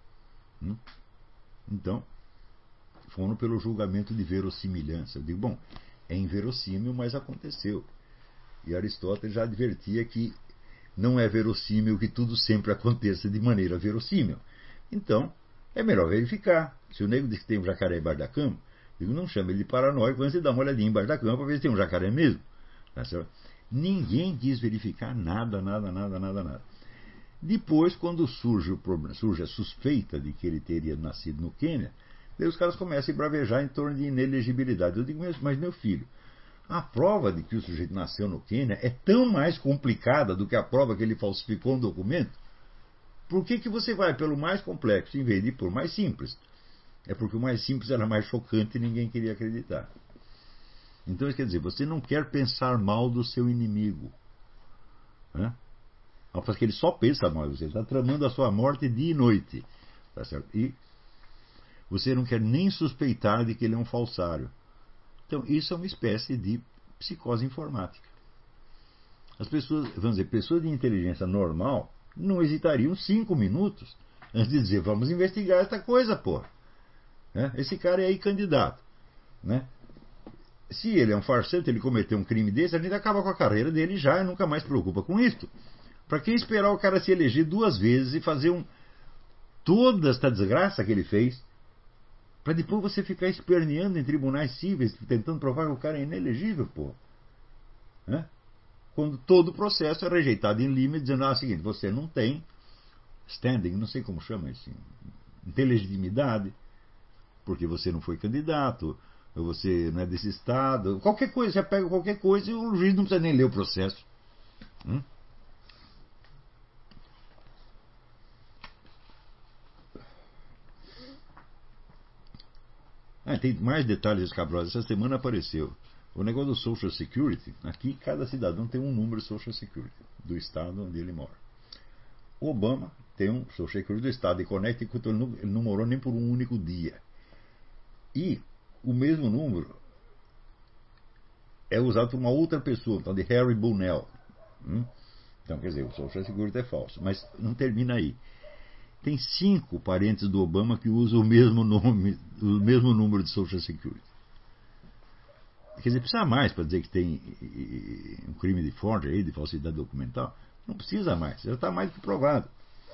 Então, foram pelo julgamento de verossimilhança. Eu digo, bom, é inverossímil, mas aconteceu. E Aristóteles já advertia que não é verossímil que tudo sempre aconteça de maneira verossímil. Então, é melhor verificar. Se o nego diz que tem um jacaré embaixo da cama, digo, não chama ele de paranoico, antes de dar uma olhadinha embaixo da cama para ver se tem um jacaré mesmo. Ninguém quis verificar nada, nada, nada, nada, nada. Depois, quando surge, o problema, surge a suspeita de que ele teria nascido no Quênia, daí os caras começam a bravejar em torno de inelegibilidade. Eu digo, mas meu filho, a prova de que o sujeito nasceu no Quênia é tão mais complicada do que a prova que ele falsificou um documento. Por que que você vai pelo mais complexo em vez de ir por mais simples? É porque o mais simples era mais chocante e ninguém queria acreditar. Então, isso quer dizer, você não quer pensar mal do seu inimigo. Né? Porque ele só pensa mal, você está tramando a sua morte dia e noite. Tá certo? E você não quer nem suspeitar de que ele é um falsário. Então, isso é uma espécie de psicose informática. As pessoas, vamos dizer, pessoas de inteligência normal não hesitariam cinco minutos antes de dizer, vamos investigar esta coisa, porra. Né? Esse cara é aí candidato. Né? Se ele é um farsante, ele cometeu um crime desse, a gente acaba com a carreira dele já e nunca mais se preocupa com isso. Para que esperar o cara se eleger duas vezes e fazer um, toda esta desgraça que ele fez, para depois você ficar esperneando em tribunais cíveis, tentando provar que o cara é inelegível, pô. Né? Quando todo o processo é rejeitado em limite, dizendo, ah, é o seguinte, você não tem standing, não sei como chama isso, não tem legitimidade, porque você não foi candidato, ou você não é desse estado, qualquer coisa, você pega qualquer coisa e o juiz não precisa nem ler o processo. Hum? Ah, tem mais detalhes escabrosos. Essa semana apareceu o negócio do Social Security. Aqui, cada cidadão tem um número de Social Security do estado onde ele mora. O Obama tem um Social Security do estado de Connecticut, ele não, ele não morou nem por um único dia. E o mesmo número é usado por uma outra pessoa, então de Harry Bunnell. Hum? Então, quer dizer, o Social Security é falso. Mas não termina aí. Tem cinco parentes do Obama que usam o mesmo nome, o mesmo número de Social Security. Quer dizer, precisa mais para dizer que tem um crime de forgery, de falsidade documental? Não precisa mais, já está mais do que provado.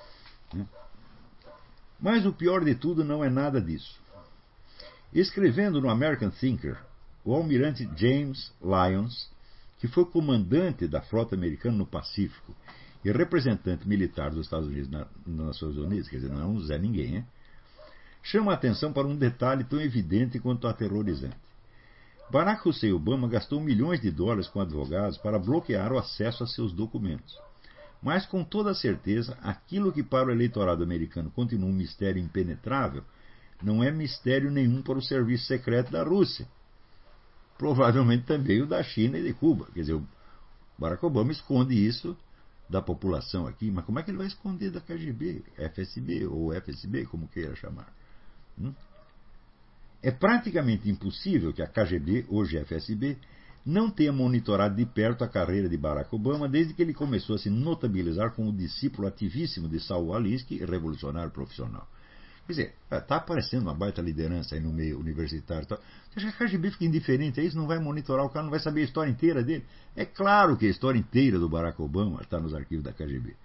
Mas o pior de tudo não é nada disso. Escrevendo no American Thinker, o almirante James Lyons, que foi comandante da frota americana no Pacífico e representante militar dos Estados Unidos na, nas Nações Unidas, quer dizer, não é um Zé Ninguém, hein? Chama a atenção para um detalhe tão evidente quanto aterrorizante. Barack Hussein Obama gastou milhões de dólares com advogados para bloquear o acesso a seus documentos. Mas, com toda certeza, aquilo que para o eleitorado americano continua um mistério impenetrável, não é mistério nenhum para o serviço secreto da Rússia. Provavelmente também o da China e de Cuba. Quer dizer, o Barack Obama esconde isso da população aqui, mas como é que ele vai esconder da K G B, F S B ou F S B, como queira chamar? Hum? É praticamente impossível que a K G B, hoje F S B, não tenha monitorado de perto a carreira de Barack Obama desde que ele começou a se notabilizar como discípulo ativíssimo de Saul Alinsky, revolucionário profissional. Quer dizer, está aparecendo uma baita liderança aí no meio universitário. Tá? Você acha que a K G B fica indiferente a isso? Não vai monitorar o cara, não vai saber a história inteira dele? É claro que a história inteira do Barack Obama está nos arquivos da K G B.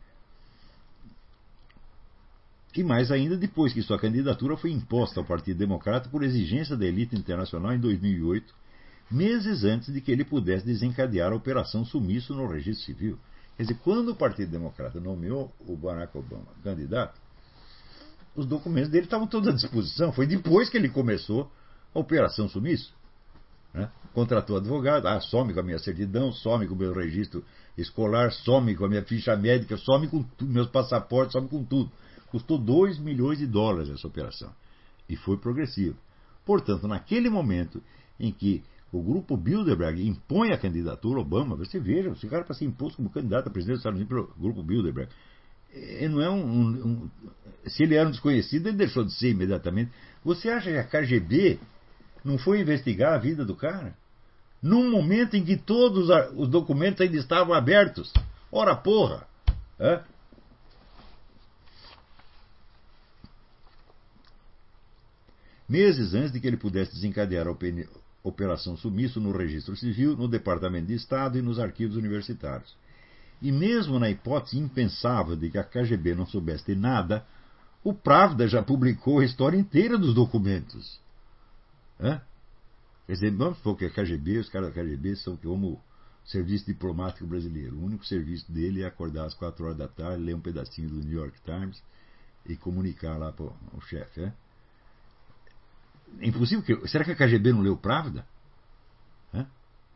E mais ainda depois que sua candidatura foi imposta ao Partido Democrata por exigência da elite internacional em dois mil e oito, meses antes de que ele pudesse desencadear a Operação Sumiço no registro civil. Quer dizer, quando o Partido Democrata nomeou o Barack Obama candidato, os documentos dele estavam todos à disposição. Foi depois que ele começou a Operação Sumiço. Né? Contratou advogado, ah, some com a minha certidão, some com o meu registro escolar, some com a minha ficha médica, some com tu, meus passaportes, some com tudo. Custou dois milhões de dólares essa operação. E foi progressivo. Portanto, naquele momento em que o grupo Bilderberg impõe a candidatura Obama, você veja, esse cara para ser imposto como candidato a presidente dos Estados Unidos pelo grupo Bilderberg. Ele não é um, um, um, se ele era um desconhecido, ele deixou de ser imediatamente. Você acha que a K G B não foi investigar a vida do cara? Num momento em que todos os documentos ainda estavam abertos. Ora porra! É? Meses antes de que ele pudesse desencadear a Operação Sumiço no Registro Civil, no Departamento de Estado e nos arquivos universitários. E mesmo na hipótese impensável de que a K G B não soubesse de nada, o Pravda já publicou a história inteira dos documentos. É? Quer dizer, vamos supor que a K G B, os caras da K G B são como o Serviço Diplomático Brasileiro. O único serviço dele é acordar às quatro horas da tarde, ler um pedacinho do New York Times e comunicar lá para o chefe. É? É impossível que... Será que a K G B não leu o Pravda? É?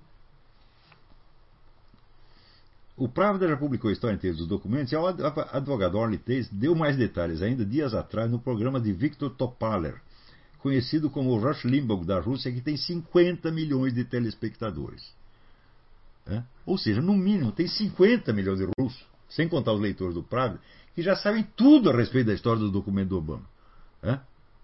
O Pravda já publicou a história inteira dos documentos e o advogado Orly Tace deu mais detalhes ainda dias atrás no programa de Viktor Topaler, conhecido como o Rush Limbaugh da Rússia, que tem cinquenta milhões de telespectadores. É? Ou seja, no mínimo tem cinquenta milhões de russos, sem contar os leitores do Pravda, que já sabem tudo a respeito da história do documento do Obama. É?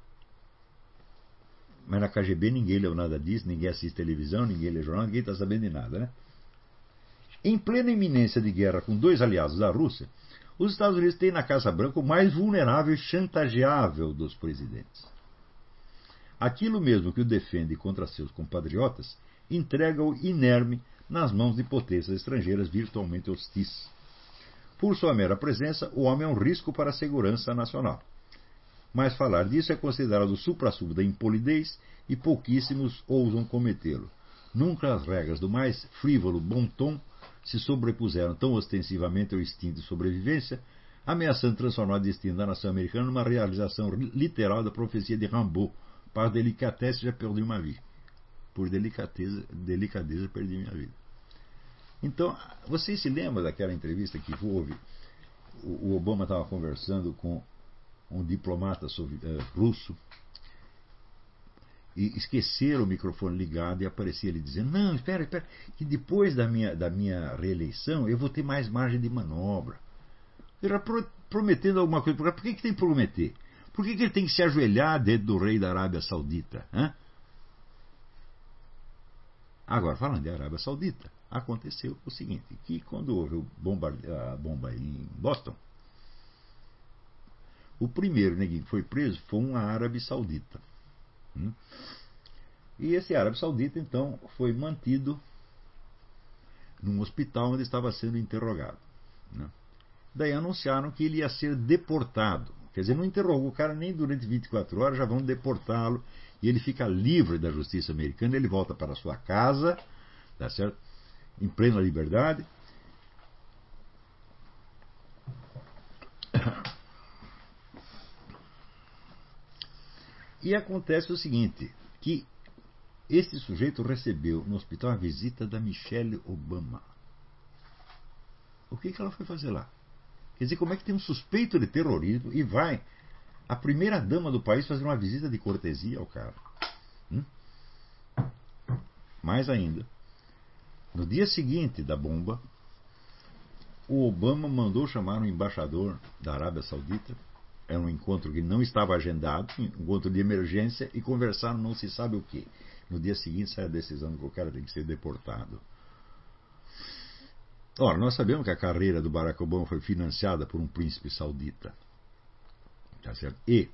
Mas na K G B ninguém leu nada disso, ninguém assiste televisão, ninguém lê jornal, ninguém está sabendo de nada, né? Em plena iminência de guerra com dois aliados da Rússia, os Estados Unidos têm na Casa Branca o mais vulnerável e chantageável dos presidentes. Aquilo mesmo que o defende contra seus compatriotas, entrega-o inerme nas mãos de potências estrangeiras virtualmente hostis. Por sua mera presença, o homem é um risco para a segurança nacional. Mas falar disso é considerado o suprassumo da impolidez e pouquíssimos ousam cometê-lo. Nunca as regras do mais frívolo bom tom se sobrepuseram tão ostensivamente ao instinto de sobrevivência, ameaçando transformar o destino da nação americana numa realização literal da profecia de Rimbaud: par délicatesse, já perdi uma vida. Por delicadeza, delicadeza perdi minha vida. Então, vocês se lembram daquela entrevista que houve? O Obama estava conversando com um diplomata russo e esqueceram o microfone ligado e aparecia ele dizendo: não, espera, espera, que depois da minha, da minha reeleição eu vou ter mais margem de manobra. Ele era prometendo alguma coisa. Por que, que tem que prometer? Por que, que ele tem que se ajoelhar diante do rei da Arábia Saudita? Hein? Agora, falando de Arábia Saudita, aconteceu o seguinte, que quando houve bomba, a bomba em Boston, o primeiro neguinho que foi preso foi um árabe saudita. Hum? E esse árabe saudita, então, foi mantido num hospital onde estava sendo interrogado. Né? Daí anunciaram que ele ia ser deportado. Quer dizer, não interrogou o cara nem durante vinte e quatro horas, já vão deportá-lo e ele fica livre da justiça americana, ele volta para a sua casa, tá certo? Em plena liberdade. E acontece o seguinte, que este sujeito recebeu no hospital a visita da Michelle Obama. O que, que ela foi fazer lá? Quer dizer, como é que tem um suspeito de terrorismo e vai a primeira dama do país fazer uma visita de cortesia ao cara? Hum? Mais ainda, no dia seguinte da bomba, o Obama mandou chamar um embaixador da Arábia Saudita é um encontro que não estava agendado, um encontro de emergência, e conversaram não se sabe o quê. No dia seguinte sai a decisão de que o cara tem que ser deportado. Ora, nós sabemos que a carreira do Barack Obama foi financiada por um príncipe saudita. Tá certo? E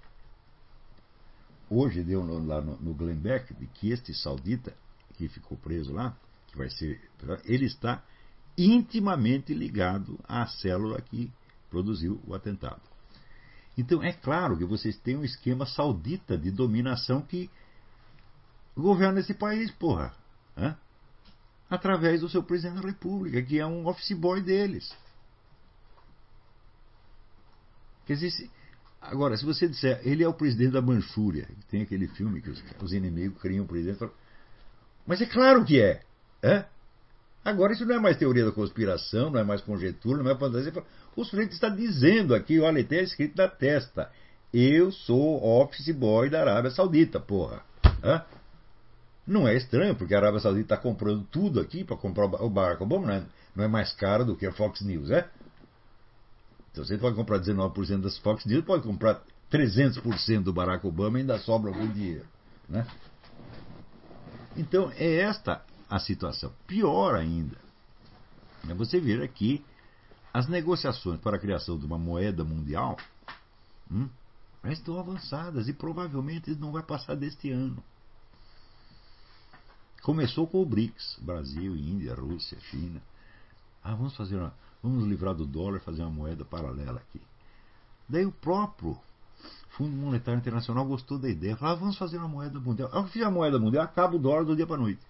hoje deu no, lá no, no Glenn Beck de que este saudita que ficou preso lá, que vai ser, ele está intimamente ligado à célula que produziu o atentado. Então é claro que vocês têm um esquema saudita de dominação que governa esse país, porra. Hã? Através do seu presidente da República, que é um office boy deles. Quer dizer, se, agora, se você disser, ele é o presidente da Manchúria, tem aquele filme que os, os inimigos criam o presidente. Mas é claro que é. é. Agora, isso não é mais teoria da conspiração, não é mais conjectura, não é fantasia. O sujeito está dizendo aqui, olha, tem escrito na testa: eu sou office boy da Arábia Saudita, porra. É. Não é estranho, porque a Arábia Saudita está comprando tudo aqui para comprar o Barack Obama, não é, não é mais caro do que a Fox News, é? Então você pode comprar dezenove por cento das Fox News, pode comprar trezentos por cento do Barack Obama e ainda sobra algum dinheiro, né? Então é esta a situação. Pior ainda, é você ver aqui as negociações para a criação de uma moeda mundial hum, estão avançadas e provavelmente não vai passar deste ano. Começou com o BRICS, Brasil, Índia, Rússia, China. Ah, vamos fazer uma, vamos livrar do dólar e fazer uma moeda paralela aqui. Daí o próprio Fundo Monetário Internacional gostou da ideia. Falou, ah, vamos fazer uma moeda mundial. Ao que fizer a moeda mundial, acaba o dólar do dia para a noite.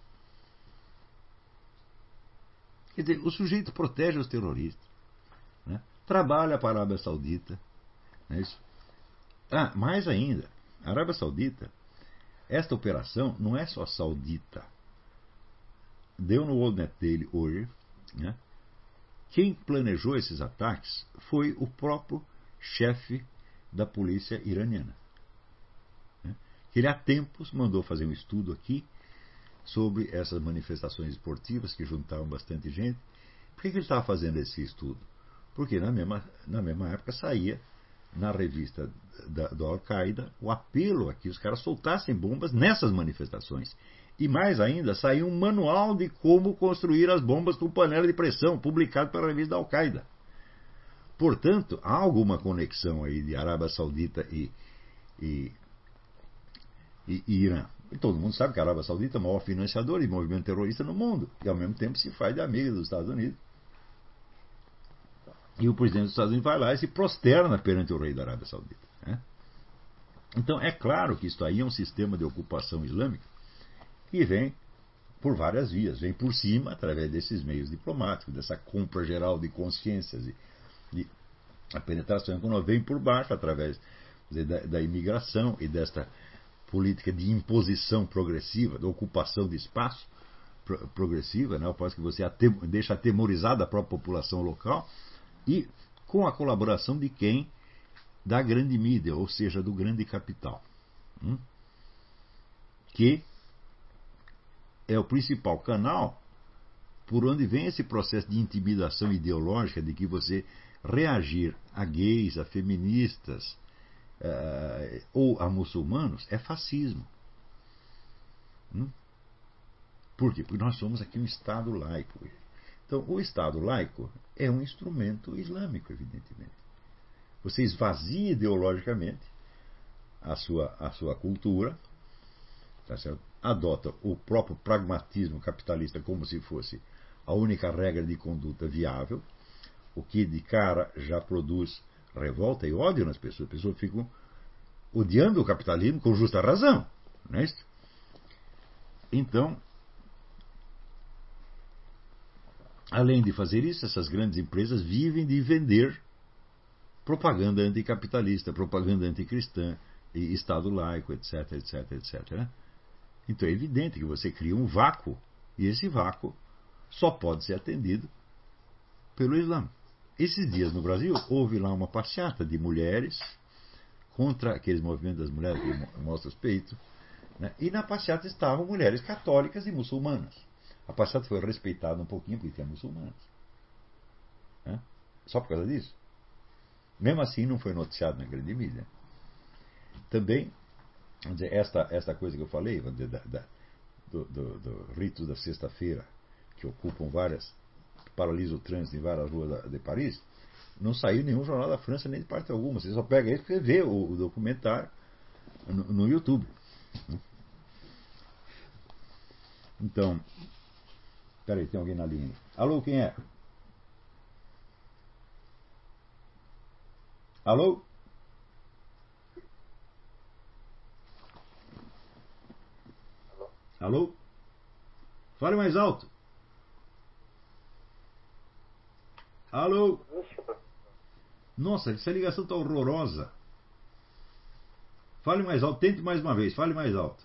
Quer dizer, o sujeito protege os terroristas, né? Trabalha para a Arábia Saudita. Não é isso? Ah, mais ainda, a Arábia Saudita, esta operação não é só saudita. Deu no WorldNet dele hoje, né? Quem planejou esses ataques foi o próprio chefe da polícia iraniana, né? Ele há tempos mandou fazer um estudo aqui sobre essas manifestações esportivas que juntavam bastante gente. Por que, que ele estava fazendo esse estudo? Porque na mesma, na mesma época saía na revista da, do Al-Qaeda o apelo a que os caras soltassem bombas nessas manifestações. E mais ainda, saiu um manual de como construir as bombas com panela de pressão, publicado pela revista da Al-Qaeda. Portanto, há alguma conexão aí de Arábia Saudita e, e, e, e Irã. E todo mundo sabe que a Arábia Saudita é o maior financiador de movimento terrorista no mundo. E ao mesmo tempo se faz de amiga dos Estados Unidos. E o presidente dos Estados Unidos vai lá e se prosterna perante o rei da Arábia Saudita, né? Então é claro que isto aí é um sistema de ocupação islâmica que vem por várias vias. Vem por cima, através desses meios diplomáticos, dessa compra geral de consciências e, e a penetração econômica. Vem por baixo, através da, da imigração e desta política de imposição progressiva, de ocupação de espaço pro, progressiva, né? Após que você atem, deixa atemorizada a própria população local. E com a colaboração de quem? Da grande mídia, ou seja, do grande capital, hum? que é o principal canal por onde vem esse processo de intimidação ideológica, de que você reagir a gays, a feministas uh, ou a muçulmanos é fascismo. Hum? Por quê? Porque nós somos aqui um Estado laico. Então, o Estado laico é um instrumento islâmico, evidentemente. Você esvazia ideologicamente a sua, a sua cultura, tá certo? Adota o próprio pragmatismo capitalista como se fosse a única regra de conduta viável, o que de cara já produz revolta e ódio nas pessoas. As pessoas ficam odiando o capitalismo com justa razão, não é isso? Então, além de fazer isso, essas grandes empresas vivem de vender propaganda anticapitalista, propaganda anticristã, e Estado laico, etc, etc, etc. Né? Então é evidente que você cria um vácuo, e esse vácuo só pode ser atendido pelo Islã. Esses dias no Brasil houve lá uma passeata de mulheres contra aqueles movimentos das mulheres que mostram os peitos, né? E na passeata estavam mulheres católicas e muçulmanas. A passeata foi respeitada um pouquinho porque tinha muçulmanas, né? Só por causa disso. Mesmo assim, não foi noticiado na grande mídia. Também, vamos dizer, esta, esta coisa que eu falei, vamos dizer, da, da, do, do, do rito da sexta-feira, que ocupam várias, paralisam o trânsito em várias ruas de Paris, não saiu nenhum jornal da França nem de parte alguma. Você só pega isso porque vê o, o documentário no, no YouTube. Então, peraí, tem alguém na linha. Alô, quem é? Alô? Alô? Fale mais alto. Alô? Nossa, essa ligação está horrorosa. Fale mais alto, tente mais uma vez, fale mais alto.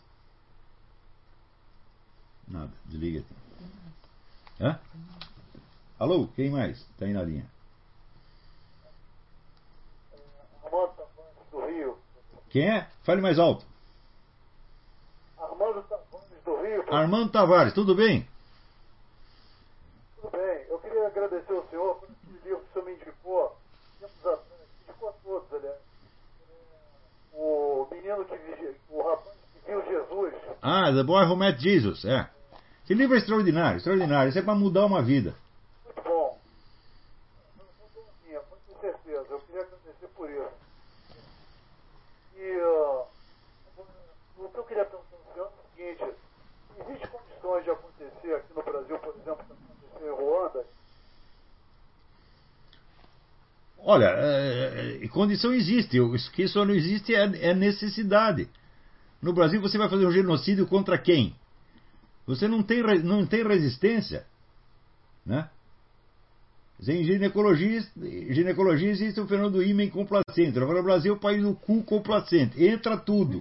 Nada, desliga. Hã? Alô, quem mais está aí na linha? Armando Tavares do Rio. Quem é? Fale mais alto. Armando Tavares do Rio. Armando Tavares, tudo bem? Tudo bem. Eu queria agradecer ao senhor por esse livro que o senhor me indicou. Tempos atrás, indicou a todos, aliás. O menino que viu, o rapaz que viu Jesus. Ah, The Boy Who Met Jesus, é. Esse livro é extraordinário, extraordinário. Isso é para mudar uma vida. Muito bom. Não mudou a minha, pode ter certeza. Eu queria agradecer por isso. E uh, o que eu queria perguntar ao senhor é o seguinte: existe condições de acontecer aqui no Brasil, por exemplo, que aconteceu em Ruanda? Olha, é, condição existe. O que só não existe é, é necessidade. No Brasil você vai fazer um genocídio contra quem? Você não tem, não tem resistência, né? Em ginecologia, ginecologia existe o fenômeno do ímen complacente. Agora o Brasil é o país do cu complacente. Entra tudo.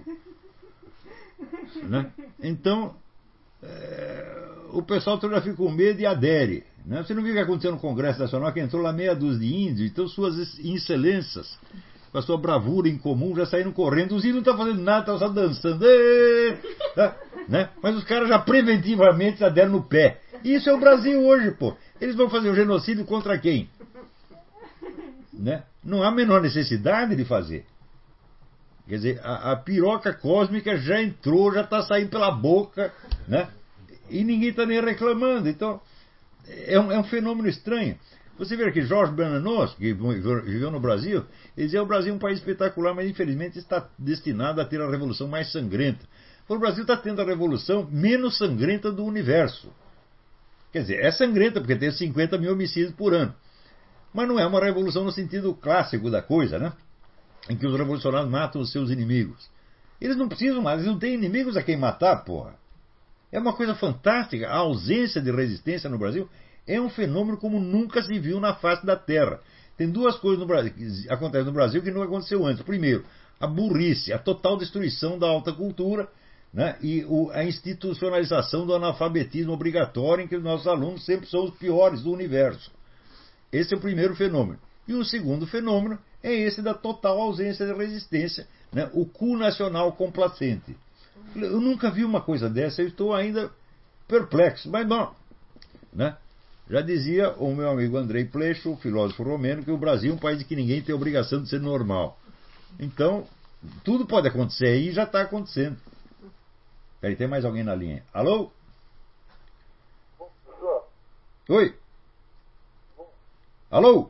Né? Então, é, o pessoal já fica com medo e adere. Né? Você não viu o que aconteceu no Congresso Nacional, que entrou lá meia dúzia de índios, então suas excelências, com a sua bravura em comum, já saíram correndo. Os índios não estão fazendo nada, estão só dançando. Êêê! Tá? Né? Mas os caras já preventivamente já deram no pé. E isso é o Brasil hoje, pô. Eles vão fazer um genocídio contra quem? Né? Não há a menor necessidade de fazer. Quer dizer, a, a piroca cósmica já entrou, já está saindo pela boca, né? E ninguém está nem reclamando. Então, é um, é um fenômeno estranho. Você vê que Jorge Bernanos, que viveu no Brasil, ele dizia que o Brasil é um país espetacular, mas infelizmente está destinado a ter a revolução mais sangrenta. O Brasil está tendo a revolução menos sangrenta do universo. Quer dizer, é sangrenta porque tem cinquenta mil homicídios por ano. Mas não é uma revolução no sentido clássico da coisa, né? Em que os revolucionários matam os seus inimigos. Eles não precisam mais, eles não têm inimigos a quem matar, porra. É uma coisa fantástica. A ausência de resistência no Brasil é um fenômeno como nunca se viu na face da Terra. Tem duas coisas no Brasil, que acontecem no Brasil que não aconteceu antes. Primeiro, a burrice, a total destruição da alta cultura, né, e o, a institucionalização do analfabetismo obrigatório, em que os nossos alunos sempre são os piores do universo. Esse é o primeiro fenômeno. E o segundo fenômeno é esse da total ausência de resistência, né, o cu nacional complacente. Eu nunca vi uma coisa dessa, eu estou ainda perplexo, mas bom, né? Já dizia o meu amigo Andrei Plecho, o filósofo romeno, que o Brasil é um país em que ninguém tem obrigação de ser normal. Então, tudo pode acontecer aí e já está acontecendo. Peraí, tem mais alguém na linha? Alô? Bom, professor. Oi? Bom. Alô?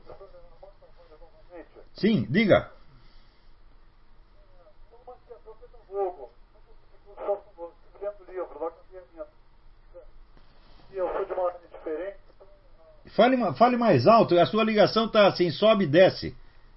Sim, diga. Eu sou de uma área diferente. Fale, fale mais alto, a sua ligação está assim, sobe e desce.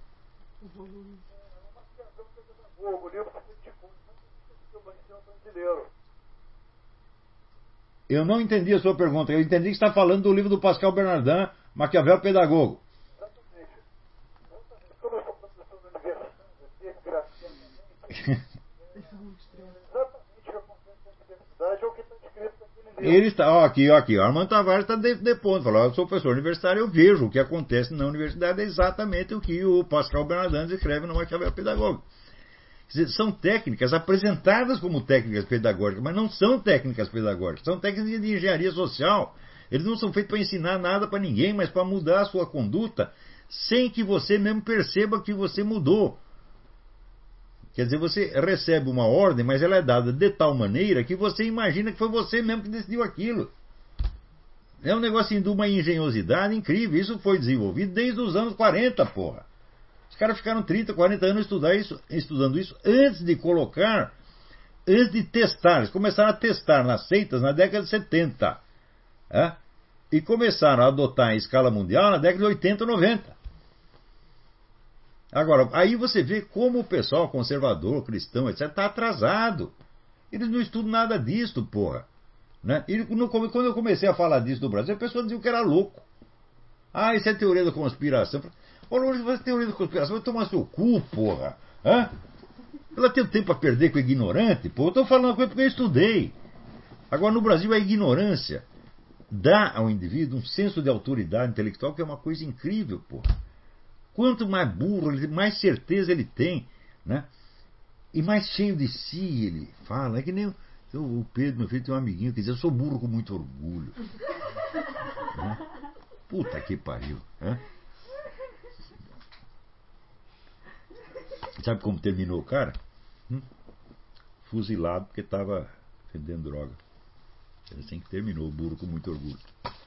Eu não entendi a sua pergunta. Eu entendi que você está falando do livro do Pascal Bernardin, Maquiavel Pedagogo. Exatamente. Como eu sou professor da universidade, desgraciadamente, exatamente o que acontece na universidade é o que está escrito naquele livro. Ele está, ó, aqui, ó, aqui, ó, Armando Tavares está de, depondo, falou, eu sou professor universitário, eu vejo o que acontece na universidade, é exatamente o que o Pascal Bernardin escreve no Maquiavel Pedagogo. Quer dizer, são técnicas apresentadas como técnicas pedagógicas, mas não são técnicas pedagógicas, são técnicas de engenharia social. Eles não são feitos para ensinar nada para ninguém, mas para mudar a sua conduta sem que você mesmo perceba que você mudou. Quer dizer, você recebe uma ordem, mas ela é dada de tal maneira que você imagina que foi você mesmo que decidiu aquilo. É um negocinho de uma engenhosidade incrível. Isso foi desenvolvido desde os anos quarenta, porra. Os caras ficaram trinta, quarenta anos estudar isso, estudando isso antes de colocar, antes de testar. Eles começaram a testar nas seitas na década de setenta. É? E começaram a adotar em escala mundial na década de oitenta, noventa. Agora, aí você vê como o pessoal conservador, cristão, etcétera, está atrasado. Eles não estudam nada disso, porra. Né? E no, quando eu comecei a falar disso no Brasil, a pessoa dizia que era louco. Ah, isso é teoria da conspiração. Ô, Lourdes, você teoria da conspiração, vai tomar seu cu, porra. Hã? Ela tem tempo a perder com o ignorante, porra. Eu estou falando uma coisa porque eu estudei. Agora, no Brasil, a ignorância dá ao indivíduo um senso de autoridade intelectual que é uma coisa incrível, porra. Quanto mais burro, mais certeza ele tem, né? E mais cheio de si ele fala. É que nem o, o Pedro, meu filho, tem um amiguinho que diz: eu sou burro com muito orgulho. Né? Puta que pariu. Né? Sabe como terminou o cara? Hum? Fuzilado porque estava vendendo droga. É assim que terminou, o burro com muito orgulho.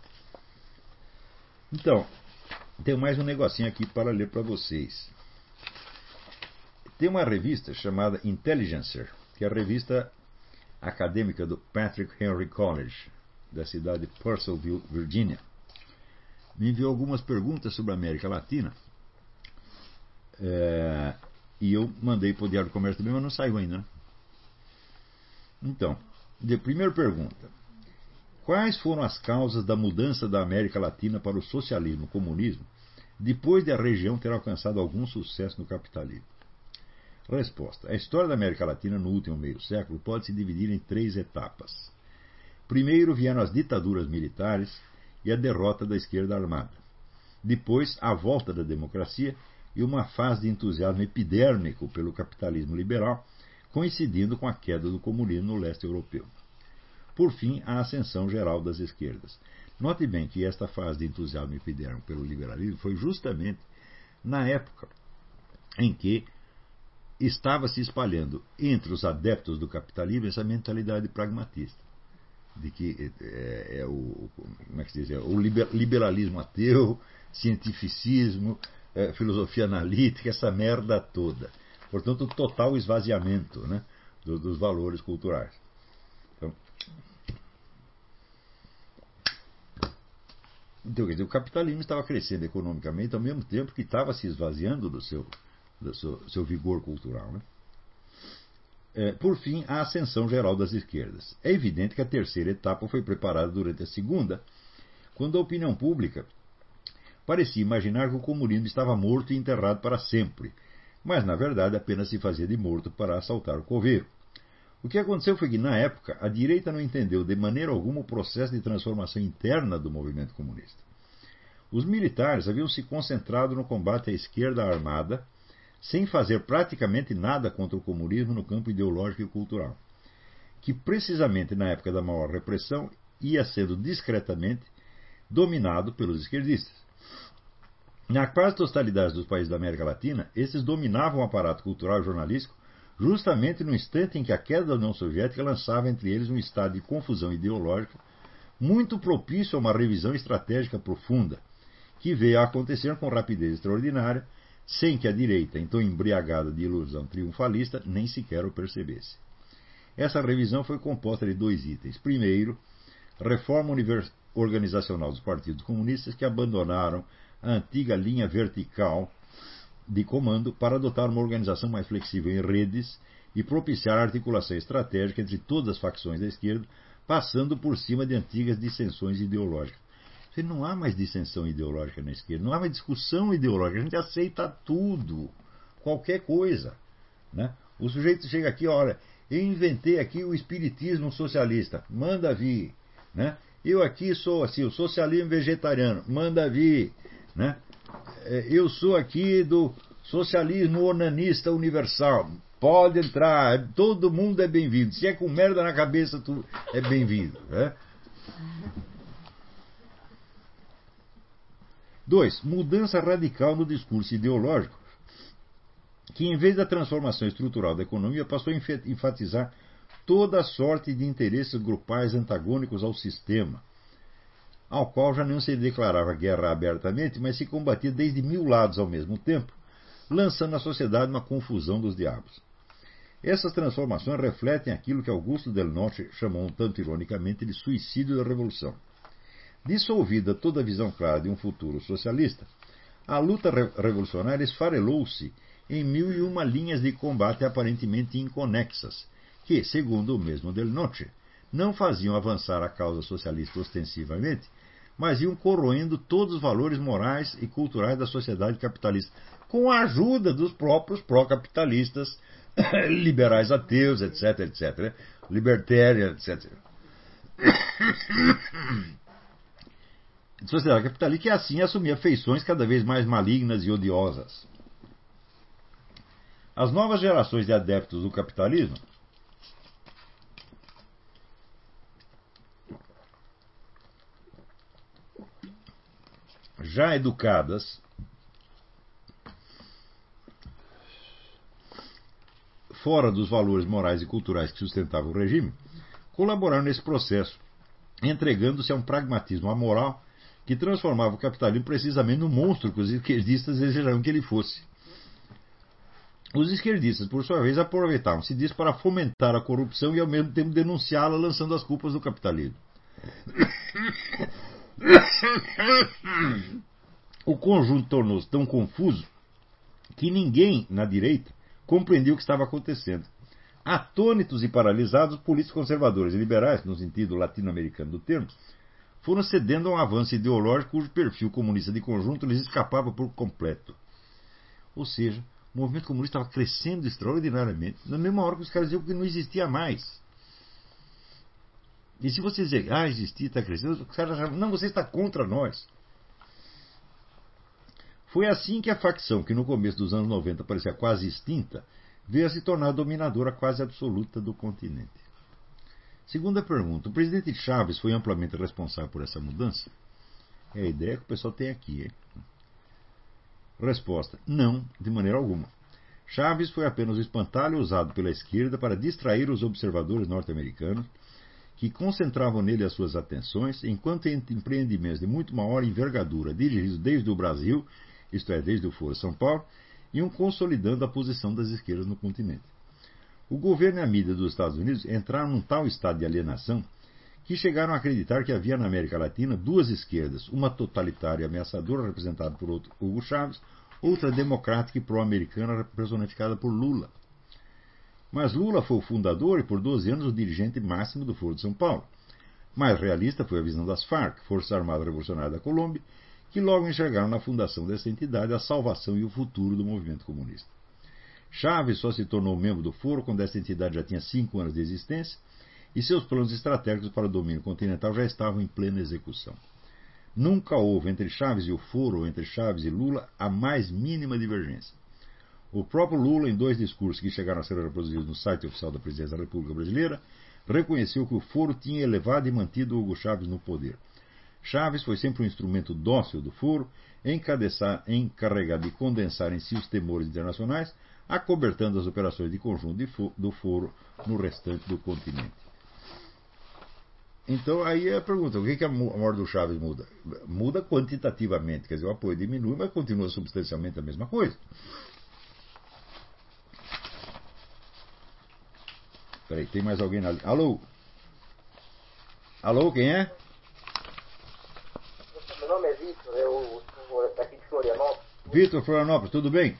Então, tem mais um negocinho aqui para ler para vocês. Tem uma revista chamada Intelligencer, que é a revista acadêmica do Patrick Henry College, da cidade de Purcellville, Virgínia. Me enviou algumas perguntas sobre a América Latina. É, e eu mandei para o Diário do Comércio também, mas não saiu ainda. Né? Então, de primeira pergunta. Quais foram as causas da mudança da América Latina para o socialismo e o comunismo depois de a região ter alcançado algum sucesso no capitalismo? Resposta. A história da América Latina no último meio século pode se dividir em três etapas. Primeiro vieram as ditaduras militares e a derrota da esquerda armada. Depois, a volta da democracia e uma fase de entusiasmo epidérmico pelo capitalismo liberal, coincidindo com a queda do comunismo no leste europeu. Por fim, a ascensão geral das esquerdas. Note bem que esta fase de entusiasmo epidérmico pelo liberalismo foi justamente na época em que estava se espalhando entre os adeptos do capitalismo essa mentalidade pragmatista, de que é, é o, como é que se diz, é o liberalismo ateu, cientificismo, é, filosofia analítica, essa merda toda. Portanto, total esvaziamento, né, dos, dos valores culturais. Então, então, quer dizer, o capitalismo estava crescendo economicamente ao mesmo tempo que estava se esvaziando do seu, do seu, seu vigor cultural. Né? É, por fim, a ascensão geral das esquerdas. É evidente que a terceira etapa foi preparada durante a segunda, quando a opinião pública parecia imaginar que o comunismo estava morto e enterrado para sempre, mas na verdade apenas se fazia de morto para assaltar o coveiro. O que aconteceu foi que, na época, a direita não entendeu de maneira alguma o processo de transformação interna do movimento comunista. Os militares haviam se concentrado no combate à esquerda armada, sem fazer praticamente nada contra o comunismo no campo ideológico e cultural, que precisamente na época da maior repressão ia sendo discretamente dominado pelos esquerdistas. Na quase totalidade dos países da América Latina, esses dominavam o aparato cultural e jornalístico justamente no instante em que a queda da União Soviética lançava entre eles um estado de confusão ideológica muito propício a uma revisão estratégica profunda, que veio a acontecer com rapidez extraordinária, sem que a direita, então embriagada de ilusão triunfalista, nem sequer o percebesse. Essa revisão foi composta de dois itens. Primeiro, reforma organizacional dos partidos comunistas que abandonaram a antiga linha vertical de comando para adotar uma organização mais flexível em redes e propiciar a articulação estratégica entre todas as facções da esquerda, passando por cima de antigas dissensões ideológicas. Não há mais dissensão ideológica na esquerda, não há mais discussão ideológica, a gente aceita tudo, qualquer coisa. Né? O sujeito chega aqui, olha, eu inventei aqui o espiritismo socialista, manda vir. Né? Eu aqui sou assim, o socialismo vegetariano, manda vir. Né? Eu sou aqui do socialismo onanista universal, pode entrar, todo mundo é bem-vindo. Se é com merda na cabeça, tu é bem-vindo. Né? Dois, mudança radical no discurso ideológico, que em vez da transformação estrutural da economia, passou a enfatizar toda sorte de interesses grupais antagônicos ao sistema, ao qual já não se declarava guerra abertamente, mas se combatia desde mil lados ao mesmo tempo, lançando na sociedade uma confusão dos diabos. Essas transformações refletem aquilo que Augusto Del Noce chamou um tanto ironicamente de suicídio da revolução. Dissolvida toda a visão clara de um futuro socialista, a luta revolucionária esfarelou-se em mil e uma linhas de combate aparentemente inconexas, que, segundo o mesmo Del Noce, não faziam avançar a causa socialista ostensivamente, mas iam corroendo todos os valores morais e culturais da sociedade capitalista, com a ajuda dos próprios pró-capitalistas, liberais ateus, etc, etc, libertarians, etcétera. Sociedade capitalista que assim assumia feições cada vez mais malignas e odiosas. As novas gerações de adeptos do capitalismo já educadas fora dos valores morais e culturais que sustentavam o regime, colaboraram nesse processo, entregando-se a um pragmatismo amoral que transformava o capitalismo precisamente no monstro que os esquerdistas desejavam que ele fosse. Os esquerdistas, por sua vez, aproveitavam-se disso para fomentar a corrupção e ao mesmo tempo denunciá-la, lançando as culpas do capitalismo. O conjunto tornou-se tão confuso que ninguém na direita compreendia o que estava acontecendo. Atônitos e paralisados, os políticos conservadores e liberais, no sentido latino-americano do termo, foram cedendo a um avanço ideológico cujo perfil comunista de conjunto lhes escapava por completo. Ou seja, o movimento comunista estava crescendo extraordinariamente, na mesma hora que os caras diziam que não existia mais. E se você dizer, ah, existia, está crescendo, os caras achavam, não, você está contra nós. Foi assim que a facção, que no começo dos anos noventa parecia quase extinta, veio a se tornar dominadora quase absoluta do continente. Segunda pergunta, o presidente Chávez foi amplamente responsável por essa mudança? É a ideia que o pessoal tem aqui, hein? Resposta, não, de maneira alguma. Chávez foi apenas o espantalho usado pela esquerda para distrair os observadores norte-americanos, que concentravam nele as suas atenções, enquanto empreendimentos de muito maior envergadura, dirigidos desde o Brasil, isto é, desde o Foro São Paulo, iam consolidando a posição das esquerdas no continente. O governo e a mídia dos Estados Unidos entraram num tal estado de alienação que chegaram a acreditar que havia na América Latina duas esquerdas, uma totalitária e ameaçadora, representada por outro, Hugo Chávez, outra democrática e pró-americana, personificada por Lula. Mas Lula foi o fundador e por doze anos o dirigente máximo do Foro de São Paulo. Mais realista foi a visão das Farc, Força Armada Revolucionária da Colômbia, que logo enxergaram na fundação dessa entidade a salvação e o futuro do movimento comunista. Chávez só se tornou membro do Foro quando essa entidade já tinha cinco anos de existência e seus planos estratégicos para o domínio continental já estavam em plena execução. Nunca houve entre Chávez e o Foro, ou entre Chávez e Lula, a mais mínima divergência. O próprio Lula, em dois discursos que chegaram a ser reproduzidos no site oficial da Presidência da República Brasileira, reconheceu que o Foro tinha elevado e mantido Hugo Chávez no poder. Chávez foi sempre um instrumento dócil do Foro, encarregado de condensar em si os temores internacionais, acobertando as operações de conjunto do Foro no restante do continente. Então, aí é a pergunta, o que, que a morte do Chávez muda? Muda quantitativamente, quer dizer, o apoio diminui, mas continua substancialmente a mesma coisa. Peraí, tem mais alguém na linha? Alô? Alô, quem é? Meu nome é Vitor, eu sou daqui de Florianópolis. Vitor, Florianópolis, tudo bem?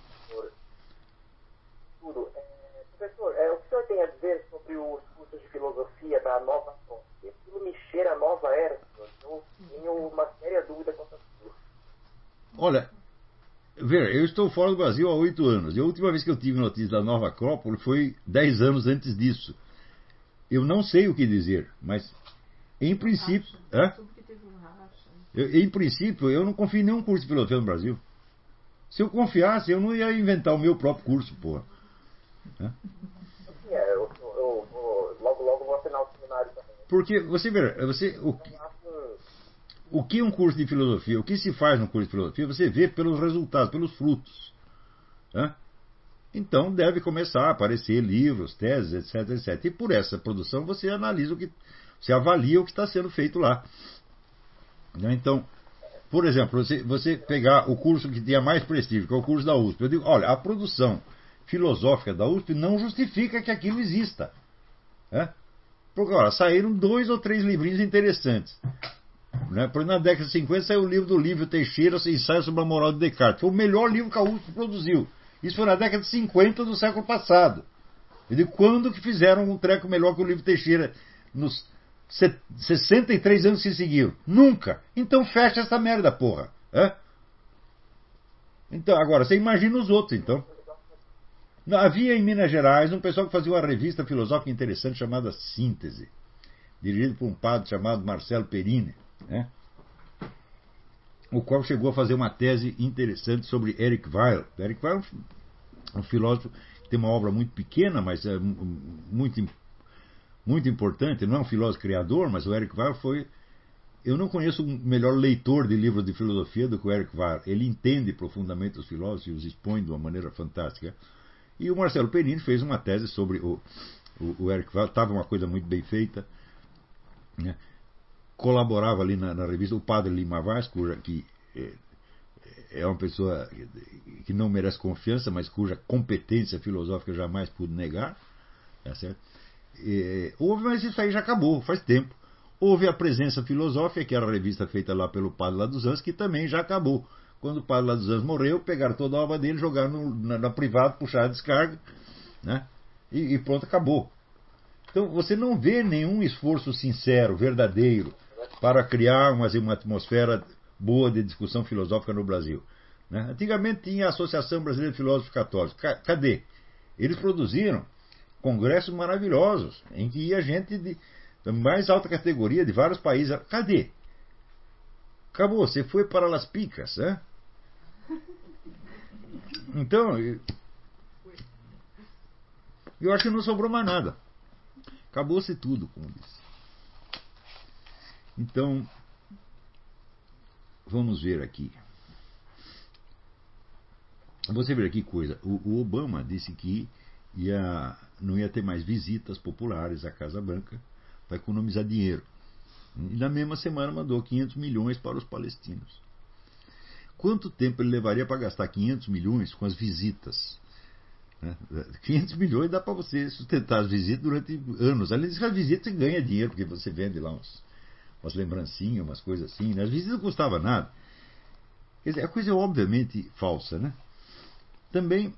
Tudo. É, professor, é, o que o senhor tem a dizer sobre os cursos de filosofia da nova fonte? Aquilo me cheira a nova era, senhor. Eu tenho uma séria dúvida quanto a isso. Olha, ver, eu estou fora do Brasil há oito anos. E a última vez que eu tive notícia da Nova Acrópole foi dez anos antes disso. Eu não sei o que dizer, mas em princípio, é? eu, em princípio, eu não confio em nenhum curso de filosofia no Brasil. Se eu confiasse, eu não ia inventar o meu próprio curso, porra. É? É, eu, eu, eu, eu logo logo vou assinar o seminário também. Porque você vê, você o, o que é um curso de filosofia? O que se faz no curso de filosofia? Você vê pelos resultados, pelos frutos. Né? Então deve começar a aparecer livros, teses, etc, etcétera. E por essa produção você analisa o que, você avalia o que está sendo feito lá. Então, por exemplo, você, você pegar o curso que tinha mais prestígio, que é o curso da U S P, eu digo, olha, a produção filosófica da U S P não justifica que aquilo exista. Né? Porque, olha, saíram dois ou três livrinhos interessantes. Né? Por na década de cinquenta saiu o livro do Lívio Teixeira, Ensaio sobre a Moral de Descartes. Foi o melhor livro que a U S P produziu. Isso foi na década de cinquenta do século passado. Eu digo, quando que fizeram um treco melhor que o Lívio Teixeira nos sessenta e três anos que se seguiram? Nunca. Então fecha essa merda, porra. É? Então, agora, você imagina os outros, então. Havia em Minas Gerais um pessoal que fazia uma revista filosófica interessante chamada Síntese, dirigido por um padre chamado Marcelo Perini, né? O qual chegou a fazer uma tese interessante sobre Eric Weil. Eric Weil é um filósofo que tem uma obra muito pequena, mas é muito, muito importante. Não é um filósofo criador, mas o Eric Weil foi... Eu não conheço um melhor leitor de livros de filosofia do que o Eric Weil. Ele entende profundamente os filósofos e os expõe de uma maneira fantástica. E o Marcelo Perini fez uma tese sobre o, o, o Eric Weil. Estava uma coisa muito bem feita, né? Colaborava ali na, na revista o padre Lima Vaz, cuja, que é, é uma pessoa que não merece confiança, mas cuja competência filosófica eu jamais pude negar. Tá certo? E, houve, mas isso aí já acabou, faz tempo. Houve a Presença Filosófica, que era a revista feita lá pelo padre lá dos Anjos, que também já acabou. Quando o padre lá dos Anjos morreu, pegaram toda a obra dele, jogaram no, na, na privada, puxaram a descarga, né? e, e pronto, acabou. Então você não vê nenhum esforço sincero, verdadeiro, para criar uma, uma atmosfera boa de discussão filosófica no Brasil. Né? Antigamente tinha a Associação Brasileira de Filósofos Católicos. Cadê? Eles produziram congressos maravilhosos, em que ia gente de, da mais alta categoria de vários países. Cadê? Acabou, você foi para Las Picas. Né? Então, eu acho que não sobrou mais nada. Acabou-se tudo, como disse. Então, vamos ver aqui. Você vê aqui coisa. O, o Obama disse que ia, não ia ter mais visitas populares à Casa Branca para economizar dinheiro. E na mesma semana mandou quinhentos milhões para os palestinos. Quanto tempo ele levaria para gastar quinhentos milhões com as visitas? Né? quinhentos milhões dá para você sustentar as visitas durante anos. Além disso, as visitas você ganha dinheiro, porque você vende lá uns, umas lembrancinhas, umas coisas assim. Né? As visitas não custavam nada. Quer dizer, a coisa é obviamente falsa. Né? Também,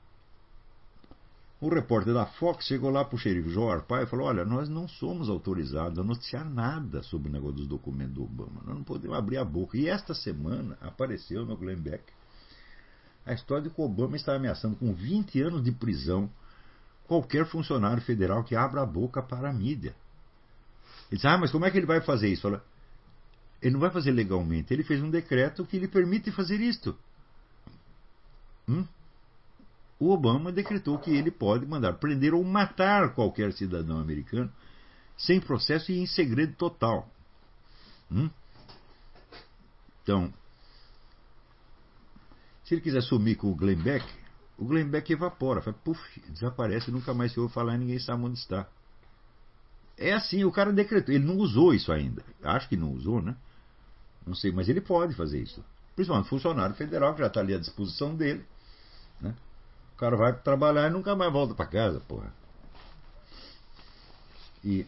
o repórter da Fox chegou lá para o xerife João Arpaio e falou: olha, nós não somos autorizados a noticiar nada sobre o negócio dos documentos do Obama. Nós não podemos abrir a boca. E esta semana apareceu no Glenn Beck a história de que o Obama está ameaçando com vinte anos de prisão qualquer funcionário federal que abra a boca para a mídia. Ele disse: ah, mas como é que ele vai fazer isso? Fala, ele não vai fazer legalmente. Ele fez um decreto que lhe permite fazer isto. Hum? O Obama decretou que ele pode mandar prender ou matar qualquer cidadão americano sem processo e em segredo total. Hum? Então, se ele quiser sumir com o Glenn Beck, o Glenn Beck evapora, faz, puff, desaparece, nunca mais se ouve falar e ninguém sabe onde está. É assim, o cara decretou. Ele não usou isso ainda. Acho que não usou, né? Não sei, mas ele pode fazer isso. Principalmente funcionário federal, que já está ali à disposição dele. Né? O cara vai trabalhar e nunca mais volta para casa, porra. E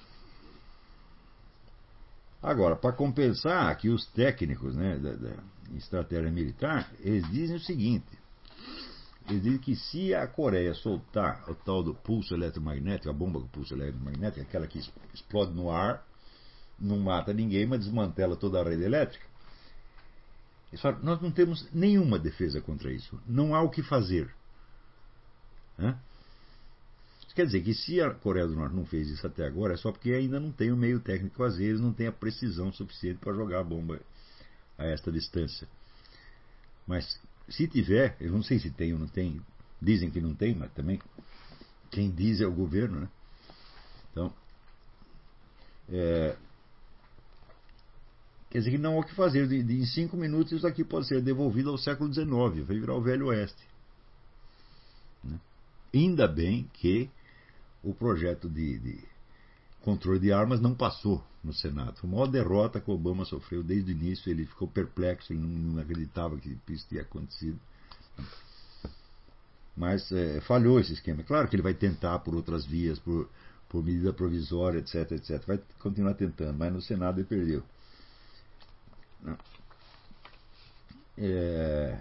agora, para compensar, aqui os técnicos, né, da, da estratégia militar, eles dizem o seguinte: eles dizem que se a Coreia soltar o tal do pulso eletromagnético, a bomba com pulso eletromagnético, aquela que explode no ar, não mata ninguém, mas desmantela toda a rede elétrica, eles falam: nós não temos nenhuma defesa contra isso, não há o que fazer. Hã? Isso quer dizer que se a Coreia do Norte não fez isso até agora, é só porque ainda não tem o meio técnico, às vezes não tem a precisão suficiente para jogar a bomba a esta distância. Mas se tiver, eu não sei se tem ou não tem, dizem que não tem, mas também quem diz é o governo, né? Então, é, Quer dizer que não há o que fazer. De, de, em cinco minutos isso aqui pode ser devolvido ao século dezenove, vai virar o Velho Oeste. Né? Ainda bem que o projeto de, de controle de armas não passou no Senado. Foi a maior derrota que o Obama sofreu desde o início. Ele ficou perplexo, ele não, não acreditava que isso tinha acontecido. Mas é, falhou esse esquema. Claro que ele vai tentar por outras vias, por, por medida provisória, etc, etc. Vai continuar tentando, mas no Senado ele perdeu. É...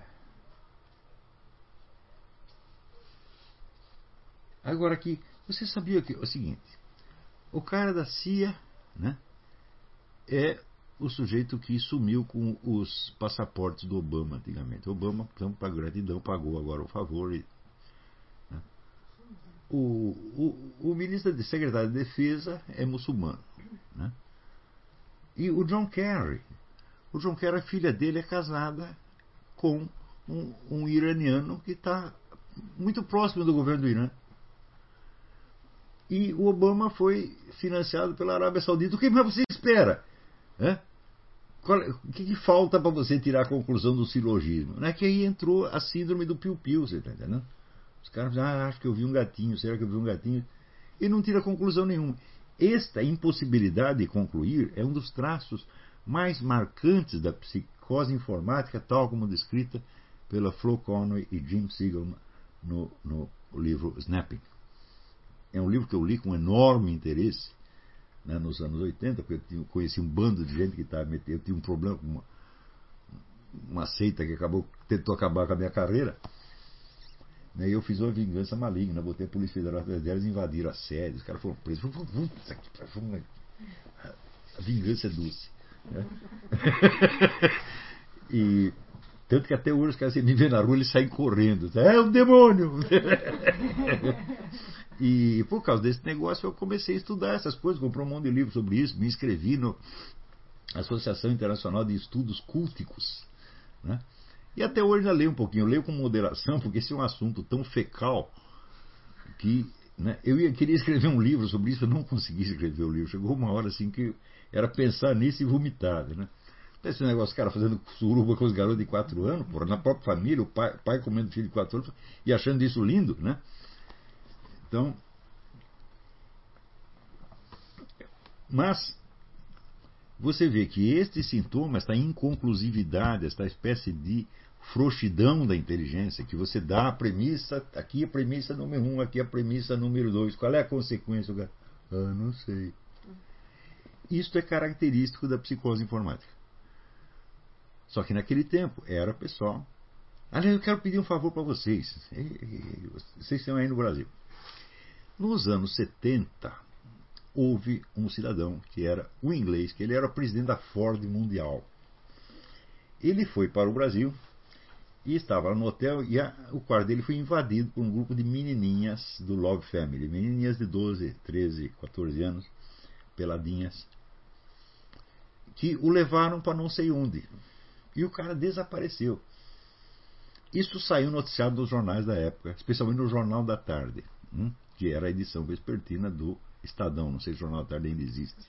Agora aqui, você sabia que é o seguinte: o cara da C I A, né, é o sujeito que sumiu com os passaportes do Obama antigamente. O Obama, então, pagou gratidão, pagou agora o favor. E, né, o, o, o ministro de secretário de Defesa é muçulmano, né, e o John Kerry. O John Kerry, a filha dele é casada com um, um iraniano que está muito próximo do governo do Irã. E o Obama foi financiado pela Arábia Saudita. O que mais você espera? É? Qual, o que, que falta para você tirar a conclusão do silogismo? Não é que aí entrou a síndrome do piu-piu, você está entendendo? Os caras dizem, ah, acho que eu vi um gatinho, será que eu vi um gatinho? E não tira conclusão nenhuma. Esta impossibilidade de concluir é um dos traços mais marcantes da psicose informática, tal como descrita pela Flo Conway e Jim Siegel no, no livro Snapping. É um livro que eu li com enorme interesse, né, nos anos oitenta, porque eu conheci um bando de gente que estava metendo. Eu tinha um problema com uma, uma seita que acabou, tentou acabar com a minha carreira. Né, e eu fiz uma vingança maligna, botei a Polícia Federal atrás delas, invadiram a sede, os caras foram presos. A vingança é doce. Né? E tanto que até hoje os caras me vêem na rua, eles saem correndo. É um demônio! E por causa desse negócio eu comecei a estudar essas coisas, comprei um monte de livros sobre isso, me inscrevi na Associação Internacional de Estudos Culticos, né? E até hoje já leio um pouquinho, eu leio com moderação, porque esse é um assunto tão fecal que, né, eu ia, queria escrever um livro sobre isso, eu não consegui escrever o livro. Chegou uma hora assim que era pensar nisso e vomitar, né? Esse negócio, cara, fazendo suruba com os garotos de quatro anos, porra, na própria família, o pai, pai comendo filho de quatro anos e achando isso lindo, né? Então, mas você vê que este sintoma, esta inconclusividade, esta espécie de frouxidão da inteligência, que você dá a premissa, aqui a premissa número um, aqui a premissa número dois, qual é a consequência? Ah, não sei. Isto é característico da psicose informática. Só que naquele tempo era pessoal. Aliás, eu quero pedir um favor para vocês. Vocês estão aí no Brasil. Nos anos setenta, houve um cidadão que era um inglês, que ele era presidente da Ford Mundial. Ele foi para o Brasil e estava no hotel e a, o quarto dele foi invadido por um grupo de menininhas do Love Family. Menininhas de doze, treze, quatorze anos, peladinhas, que o levaram para não sei onde. E o cara desapareceu. Isso saiu noticiado dos jornais da época, especialmente no Jornal da Tarde, hum? que era a edição vespertina do Estadão. Não sei se o Jornal da Tarde ainda existe.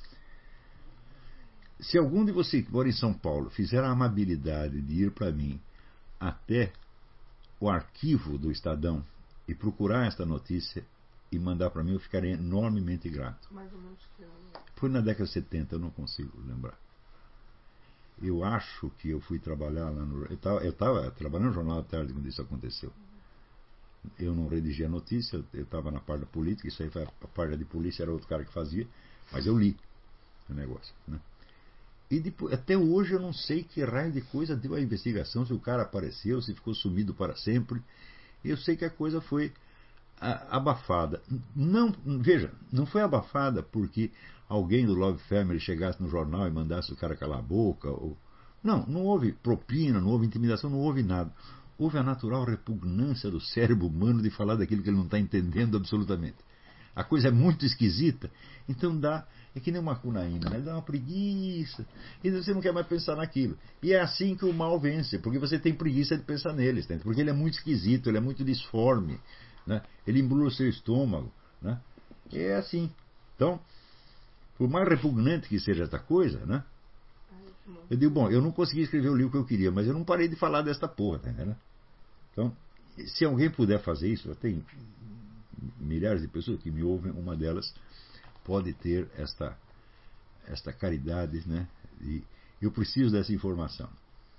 Se algum de vocês que mora em São Paulo fizer a amabilidade de ir para mim até o arquivo do Estadão e procurar esta notícia e mandar para mim, eu ficarei enormemente grato. Mais ou menos que ano? Foi na década de setenta, eu não consigo lembrar. Eu acho que eu fui trabalhar lá no... Eu estava trabalhando no Jornal da Tarde quando isso aconteceu. Eu não redigi a notícia, eu estava na parte da política, isso aí foi a parte de polícia, era outro cara que fazia, mas eu li o negócio, né? E depois, até hoje eu não sei que raio de coisa deu a investigação, se o cara apareceu, se ficou sumido para sempre. Eu sei que a coisa foi a, abafada. Não, veja, não foi abafada porque alguém do Love Family chegasse no jornal e mandasse o cara calar a boca. Ou... Não, não houve propina, não houve intimidação, não houve nada. Houve a natural repugnância do cérebro humano de falar daquilo que ele não está entendendo absolutamente. A coisa é muito esquisita, então dá, é que nem uma cunaína, né? Dá uma preguiça, e você não quer mais pensar naquilo. E é assim que o mal vence, porque você tem preguiça de pensar neles, né? Porque ele é muito esquisito, ele é muito disforme, né? Ele embrulha o seu estômago, né? E é assim. Então, por mais repugnante que seja esta coisa, né? Eu digo, bom, eu não consegui escrever o livro que eu queria, mas eu não parei de falar desta porra, tá entendendo? Então, se alguém puder fazer isso, tem milhares de pessoas que me ouvem, uma delas pode ter esta, esta caridade, né? E eu preciso dessa informação.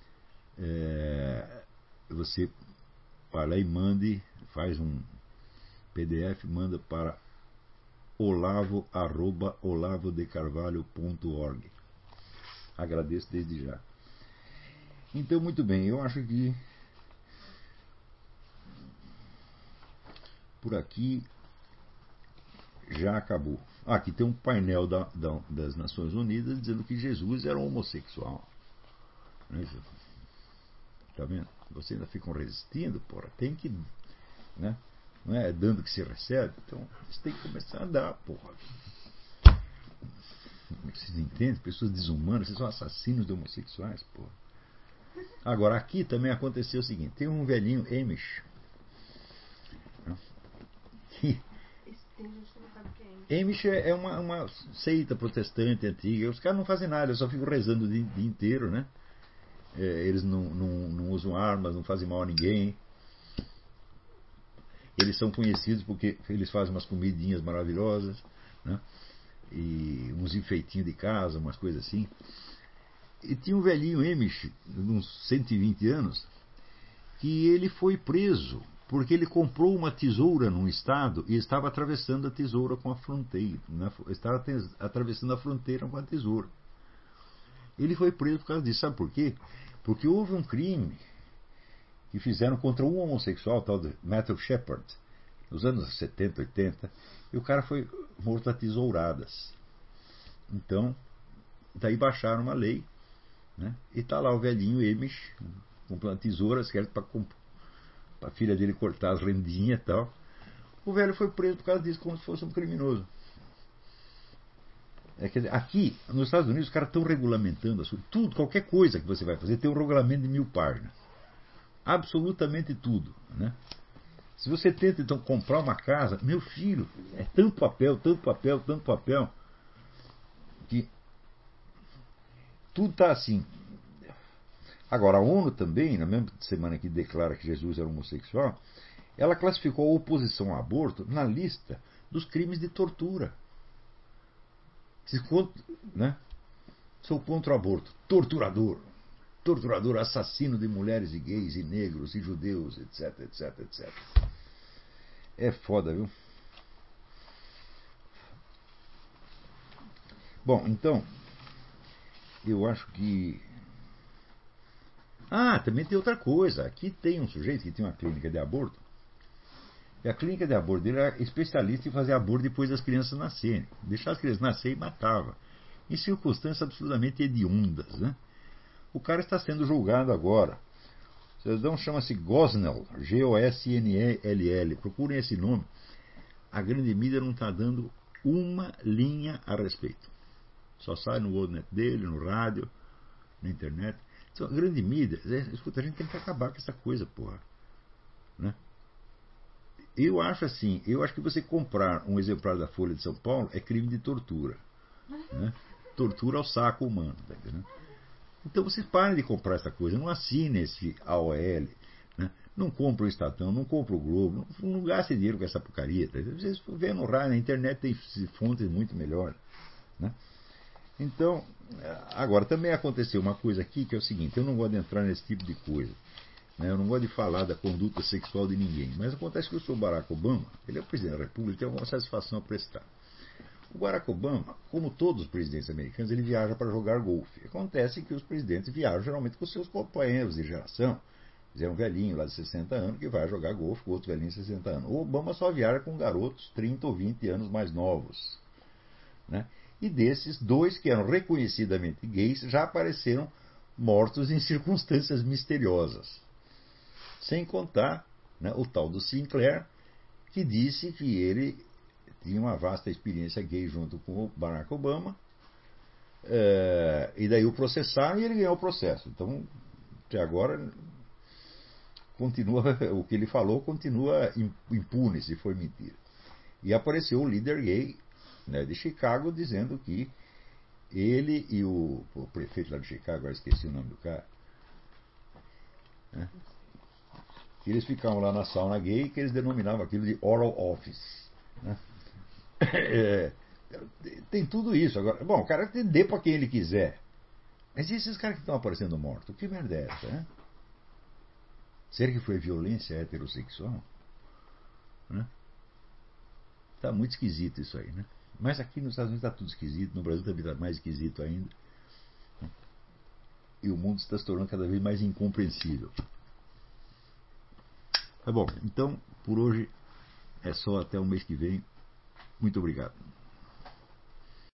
É, você vai lá e mande, faz um P D F, manda para olavo arroba olavodecarvalho ponto org. Agradeço desde já. Então, muito bem, eu acho que por aqui já acabou. Ah, aqui tem um painel da, da, das Nações Unidas dizendo que Jesus era um homossexual. Tá vendo? Vocês ainda ficam resistindo, porra. Tem que. Né? Não é dando que se recebe. Então, vocês têm que começar a dar, porra. Vocês entendem? Pessoas desumanas, vocês são assassinos de homossexuais, porra. Agora, aqui também aconteceu o seguinte: tem um velhinho Amish. Que Amish é uma, uma seita protestante antiga. Os caras não fazem nada, eles só ficam rezando o dia, dia inteiro, né? É, eles não, não, não usam armas, não fazem mal a ninguém. Eles são conhecidos porque eles fazem umas comidinhas maravilhosas, né? E uns enfeitinhos de casa, umas coisas assim. E tinha um velhinho Amish, uns cento e vinte anos, que ele foi preso porque ele comprou uma tesoura num estado e estava atravessando a tesoura com a fronteira. Né? Estava atravessando a fronteira com a tesoura. Ele foi preso por causa disso. Sabe por quê? Porque houve um crime que fizeram contra um homossexual, tal de Matthew Shepard, nos anos setenta, oitenta, e o cara foi morto a tesouradas. Então, daí baixaram uma lei, né? E está lá o velhinho Amish, comprando tesouras, certo, para a filha dele cortar as rendinhas e tal. O velho foi preso por causa disso, como se fosse um criminoso. É, quer dizer, aqui, nos Estados Unidos, os caras estão regulamentando tudo, qualquer coisa que você vai fazer, tem um regulamento de mil páginas. Absolutamente tudo, né? Se você tenta, então, comprar uma casa, meu filho, é tanto papel, tanto papel, tanto papel, que tudo está assim. Agora, a ONU também, na mesma semana que declara que Jesus era homossexual, ela classificou a oposição ao aborto na lista dos crimes de tortura. Né? Sou contra o aborto. Torturador. Torturador, assassino de mulheres e gays e negros e judeus, etc, etc, etcétera. É foda, viu? Bom, então, eu acho que... Ah, também tem outra coisa. Aqui tem um sujeito que tem uma clínica de aborto. E a clínica de aborto dele era especialista em fazer aborto depois das crianças nascerem. Deixar as crianças nascerem e matava. Em circunstâncias absolutamente hediondas, né? O cara está sendo julgado agora. O cidadão chama-se Gosnell, G O S N E L L. Procurem esse nome. A grande mídia não está dando uma linha a respeito. Só sai no Worldnet dele, no rádio, na internet. Então, a grande mídia, escuta, a gente tem que acabar com essa coisa, porra. Né? Eu acho assim, eu acho que você comprar um exemplar da Folha de São Paulo é crime de tortura. Né? Tortura ao saco humano, tá entendendo? Então vocês parem de comprar essa coisa, não assinem esse A O L, né? Não compram o Estadão, não compram o Globo, não, não gastem dinheiro com essa porcaria. Tá? Vocês vêem no rádio, na internet tem fontes muito melhores. Né? Então, agora também aconteceu uma coisa aqui que é o seguinte, eu não gosto de entrar nesse tipo de coisa. Né? Eu não gosto de falar da conduta sexual de ninguém, mas acontece que o senhor Barack Obama, ele é o presidente da República, tem alguma satisfação a prestar. O Barack Obama, como todos os presidentes americanos, ele viaja para jogar golfe. Acontece que os presidentes viajam geralmente com seus companheiros de geração. É um velhinho lá de sessenta anos que vai jogar golfe com outro velhinho de sessenta anos. O Obama só viaja com garotos trinta ou vinte anos mais novos. Né? E desses, dois que eram reconhecidamente gays já apareceram mortos em circunstâncias misteriosas. Sem contar, né, o tal do Sinclair, que disse que ele tinha uma vasta experiência gay junto com o Barack Obama, é, e daí o processaram e ele ganhou o processo. Então, até agora, continua, o que ele falou continua impune, se for mentira. E apareceu o líder gay, né, de Chicago dizendo que ele e o, o prefeito lá de Chicago, agora esqueci o nome do cara, né? Eles ficavam lá na sauna gay, que eles denominavam aquilo de oral office, né? É, tem tudo isso. Agora, bom, o cara dê para quem ele quiser. Mas e esses caras que estão aparecendo mortos? Que merda é essa, né? Será que foi violência heterossexual? Né? Tá muito esquisito isso aí, né? Mas aqui nos Estados Unidos está tudo esquisito, no Brasil também está mais esquisito ainda. E o mundo está se tornando cada vez mais incompreensível. Tá bom, então por hoje é só até o mês que vem. Muito obrigado.